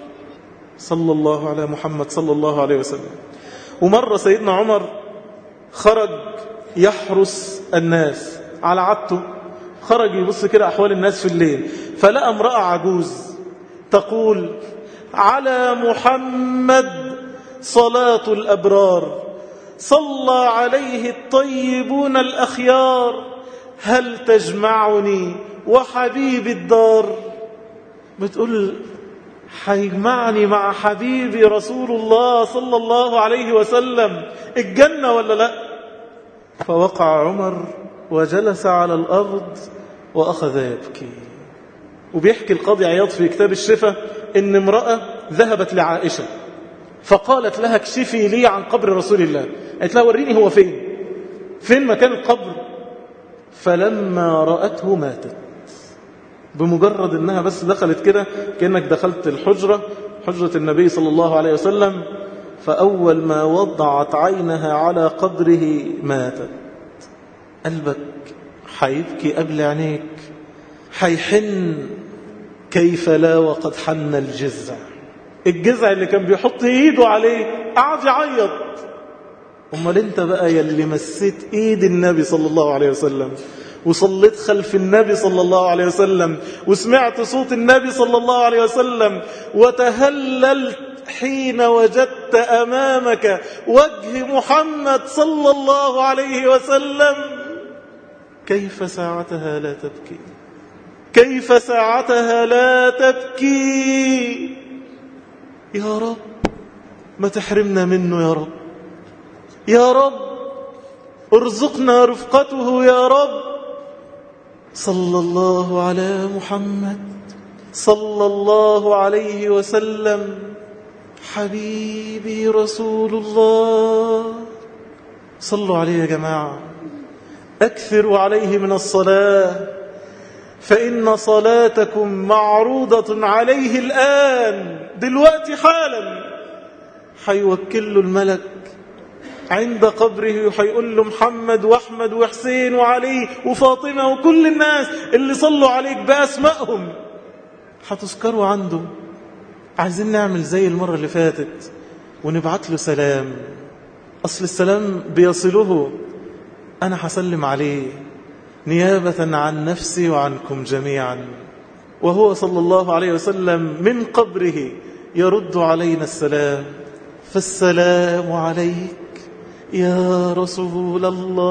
صلى الله على محمد صلى الله عليه وسلم. ومرة سيدنا عمر خرج يحرس الناس على عادته، خرج يبص كده أحوال الناس في الليل، فلقى امرأة عجوز تقول: على محمد صلاة الأبرار، صلى عليه الطيبون الأخيار، هل تجمعني وحبيب الدار. بتقول: هيجمعني مع حبيبي رسول الله صلى الله عليه وسلم الجنة ولا لا؟ فوقع عمر وجلس على الأرض وأخذ يبكي. وبيحكي القاضي عياض في كتاب الشفا إن امرأة ذهبت لعائشة فقالت لها: اكشفي لي عن قبر رسول الله. قالت لها: وريني هو فين مكان القبر. فلما رأته ماتت. بمجرد انها بس دخلت كده كأنك دخلت الحجرة، حجرة النبي صلى الله عليه وسلم، فأول ما وضعت عينها على قبره ماتت. قلبك حيبكي قبل عينيك، حيحن. كيف لا وقد حن الجزع اللي كان بيحط ايده عليه قعد يعيط. أمال أنت بقى يلي مسيت إيد النبي صلى الله عليه وسلم وصليت خلف النبي صلى الله عليه وسلم وسمعت صوت النبي صلى الله عليه وسلم وتهللت حين وجدت أمامك وجه محمد صلى الله عليه وسلم، كيف ساعتها لا تبكي؟ كيف ساعتها لا تبكي؟ يا رب ما تحرمنا منه يا رب، يا رب ارزقنا رفقته يا رب. صلى الله على محمد صلى الله عليه وسلم، حبيبي رسول الله. صلوا عليه يا جماعة، أكثروا عليه من الصلاة، فإن صلاتكم معروضة عليه الآن دلوقتي حالا. حيوكل له الملك عند قبره حيقول له محمد وأحمد وحسين وعلي وفاطمة وكل الناس اللي صلوا عليك بأسمائهم هتذكروا عنده. عايزين نعمل زي المرة اللي فاتت ونبعت له سلام، أصل السلام بيصله. أنا هسلم عليه نيابة عن نفسي وعنكم جميعا، وهو صلى الله عليه وسلم من قبره يرد علينا السلام. فالسلام عليك يا رسول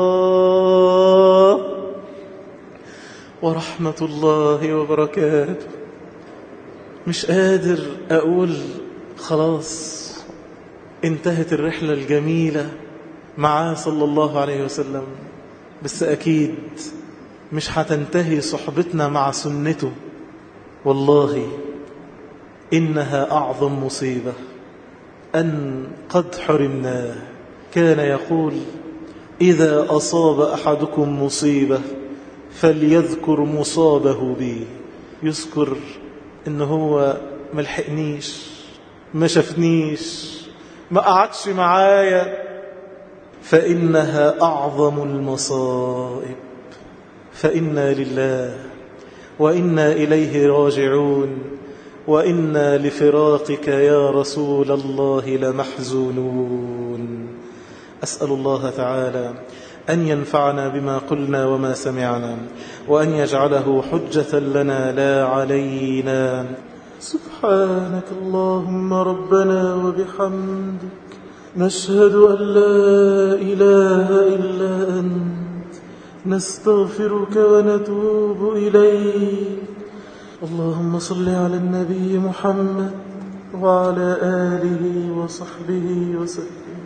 الله ورحمة الله وبركاته. مش قادر أقول خلاص انتهت الرحلة الجميلة معاه صلى الله عليه وسلم، بس أكيد مش هتنتهي صحبتنا مع سنته. والله إنها أعظم مصيبة أن قد حرمناه. كان يقول إذا أصاب أحدكم مصيبة فليذكر مصابه بي، يذكر إنه هو ملحقنيش، ما شفنيش، ما قعدش معايا، فإنها أعظم المصائب. فإنا لله وإنا إليه راجعون، وإنا لفراقك يا رسول الله لمحزونون. أسأل الله تعالى أن ينفعنا بما قلنا وما سمعنا، وأن يجعله حجة لنا لا علينا. سبحانك اللهم ربنا وبحمدك، نشهد أن لا إله إلا أنت، نستغفرك ونتوب إليك. اللهم صل على النبي محمد وعلى آله وصحبه وسلم.